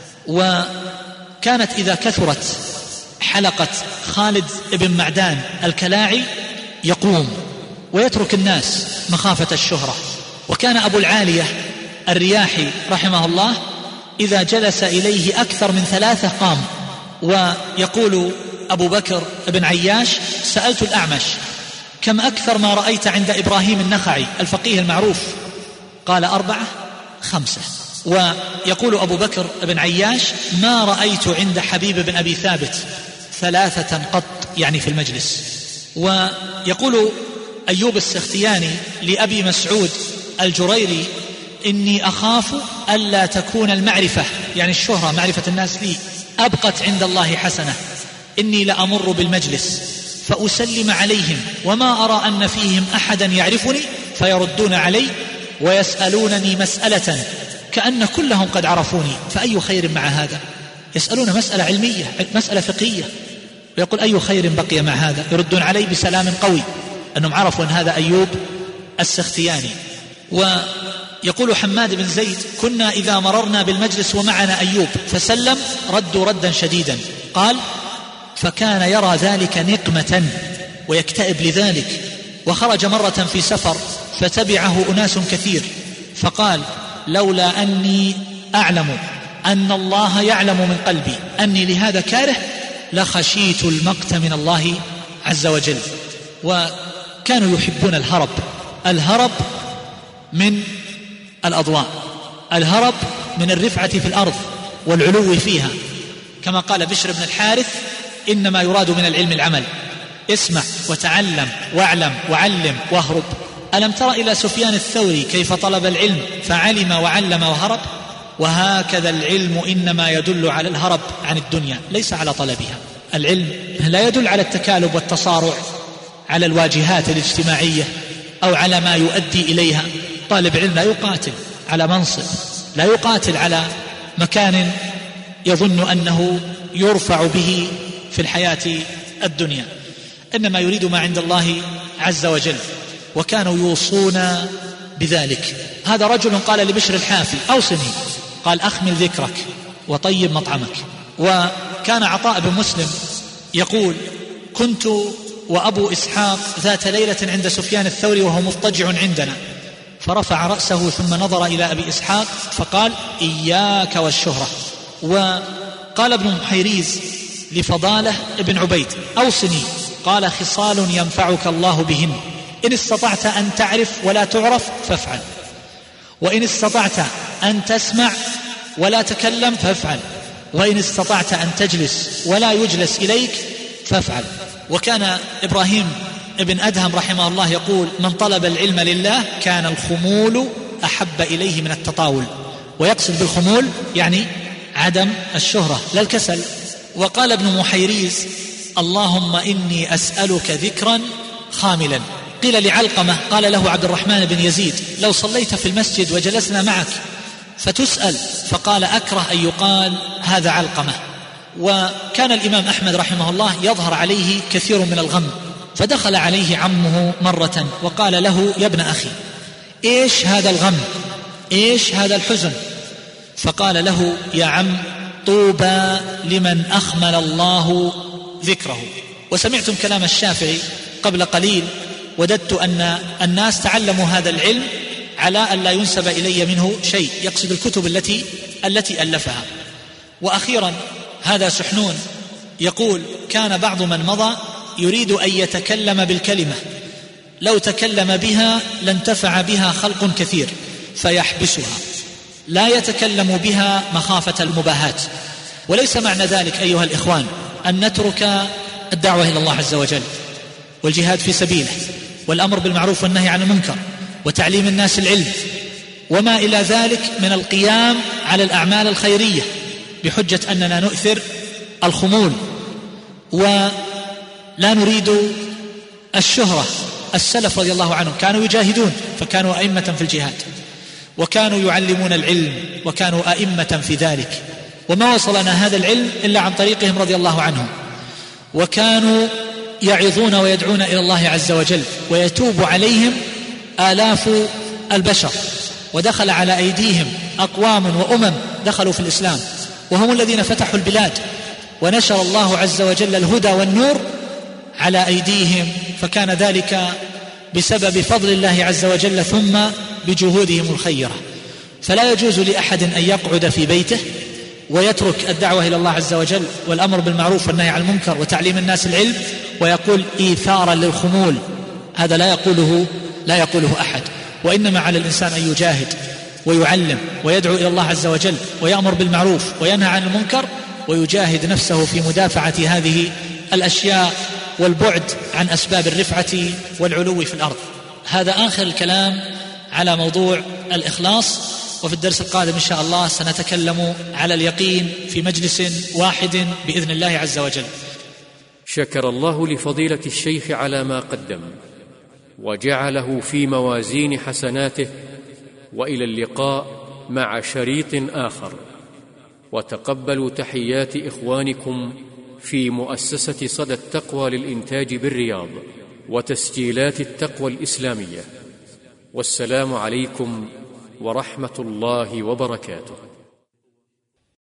وكانت إذا كثرت حلقة خالد بن معدان الكلاعي يقوم ويترك الناس مخافة الشهرة. وكان أبو العالية الرياحي رحمه الله إذا جلس إليه أكثر من ثلاثة قام. ويقول أبو بكر بن عياش سألت الأعمش كم أكثر ما رأيت عند إبراهيم النخعي الفقيه المعروف؟ قال أربعة خمسة. ويقول أبو بكر بن عياش ما رأيت عند حبيب بن أبي ثابت ثلاثة قط، يعني في المجلس. ويقول أيوب السختياني لأبي مسعود الجريري إني أخاف ألا تكون المعرفة، يعني الشهرة معرفة الناس لي، أبقت عند الله حسنة، إني لأمر بالمجلس فأسلم عليهم وما أرى أن فيهم أحدا يعرفني فيردون علي ويسألونني مسألة كأن كلهم قد عرفوني، فأي خير مع هذا؟ يسألون مسألة علمية مسألة فقهية، ويقول أي خير بقي مع هذا؟ يردون علي بسلام قوي أنهم عرفوا أن هذا أيوب السختياني. ويقول حماد بن زيد كنا إذا مررنا بالمجلس ومعنا أيوب فسلم ردوا ردا شديدا، قال فكان يرى ذلك نقمة ويكتئب لذلك. وخرج مرة في سفر فتبعه أناس كثير فقال لولا أني أعلم أن الله يعلم من قلبي أني لهذا كاره لخشيت المقت من الله عز وجل. وكانوا يحبون الهرب، الهرب من الأضواء، الهرب من الرفعة في الأرض والعلو فيها، كما قال بشر بن الحارث: إنما يراد من العلم العمل، اسمع وتعلم واعلم وعلم واهرب. ألم تر إلى سفيان الثوري كيف طلب العلم فعلم وعلم وهرب؟ وهكذا العلم إنما يدل على الهرب عن الدنيا ليس على طلبها. العلم لا يدل على التكالب والتصارع على الواجهات الاجتماعية أو على ما يؤدي إليها. طالب علم لا يقاتل على منصب، لا يقاتل على مكان يظن أنه يرفع به في الحياة الدنيا، إنما يريد ما عند الله عز وجل. وكانوا يوصون بذلك. هذا رجل قال لبشر الحافي: أوصني. قال: أخمل ذكرك وطيب مطعمك. وكان عطاء بن مسلم يقول: كنت وأبو إسحاق ذات ليلة عند سفيان الثوري وهو مضطجع عندنا، فرفع رأسه ثم نظر إلى أبي إسحاق فقال: إياك والشهرة. وقال ابن محيريز لفضالة ابن عبيد: أوصني. قال: خصال ينفعك الله بهن، إن استطعت أن تعرف ولا تعرف فافعل، وإن استطعت أن تسمع ولا تكلم فافعل، وإن استطعت أن تجلس ولا يجلس إليك فافعل. وكان إبراهيم ابن أدهم رحمه الله يقول: من طلب العلم لله كان الخمول أحب إليه من التطاول. ويقصد بالخمول يعني عدم الشهرة لا الكسل. وقال ابن محيريز: اللهم إني أسألك ذكرا خاملا. قيل لعلقمة، قال له عبد الرحمن بن يزيد: لو صليت في المسجد وجلسنا معك فتسأل، فقال: أكره أن يقال هذا علقمة. وكان الإمام أحمد رحمه الله يظهر عليه كثير من الغم، فدخل عليه عمه مرة وقال له: يا ابن أخي، إيش هذا الغم؟ إيش هذا الحزن؟ فقال له: يا عم، طوبى لمن أخمل الله ذكره. وسمعتم كلام الشافعي قبل قليل: وددت أن الناس تعلموا هذا العلم على أن لا ينسب إلي منه شيء، يقصد الكتب التي التي ألفها. وأخيرا هذا سحنون يقول: كان بعض من مضى يريد أن يتكلم بالكلمة، لو تكلم بها لانتفع بها خلق كثير فيحبسها، لا يتكلم بها مخافة المباهات. وليس معنى ذلك أيها الإخوان أن نترك الدعوة إلى الله عز وجل والجهاد في سبيله والأمر بالمعروف والنهي عن المنكر وتعليم الناس العلم وما إلى ذلك من القيام على الأعمال الخيرية بحجة أننا نؤثر الخمول ولا نريد الشهرة. السلف رضي الله عنهم كانوا يجاهدون فكانوا أئمة في الجهاد، وكانوا يعلمون العلم وكانوا أئمة في ذلك، وما وصلنا هذا العلم إلا عن طريقهم رضي الله عنهم. وكانوا يعظون ويدعون إلى الله عز وجل ويتوب عليهم آلاف البشر، ودخل على أيديهم أقوام وأمم دخلوا في الإسلام، وهم الذين فتحوا البلاد، ونشر الله عز وجل الهدى والنور على أيديهم، فكان ذلك بسبب فضل الله عز وجل ثم بجهودهم الخيرة. فلا يجوز لأحد أن يقعد في بيته ويترك الدعوة إلى الله عز وجل والأمر بالمعروف والنهي عن المنكر وتعليم الناس العلم ويقول إيثارا للخمول، هذا لا يقوله لا يقوله أحد. وإنما على الإنسان أن يجاهد ويعلم ويدعو إلى الله عز وجل ويأمر بالمعروف وينهى عن المنكر ويجاهد نفسه في مدافعة هذه الأشياء والبعد عن أسباب الرفعة والعلو في الأرض. هذا آخر الكلام على موضوع الإخلاص، وفي الدرس القادم إن شاء الله سنتكلم على اليقين في مجلس واحد بإذن الله عز وجل. شكر الله لفضيلة الشيخ على ما قدم وجعله في موازين حسناته، وإلى اللقاء مع شريط آخر. وتقبلوا تحيات إخوانكم في مؤسسة صدى التقوى للإنتاج بالرياض وتسجيلات التقوى الإسلامية. والسلام عليكم ورحمة الله وبركاته.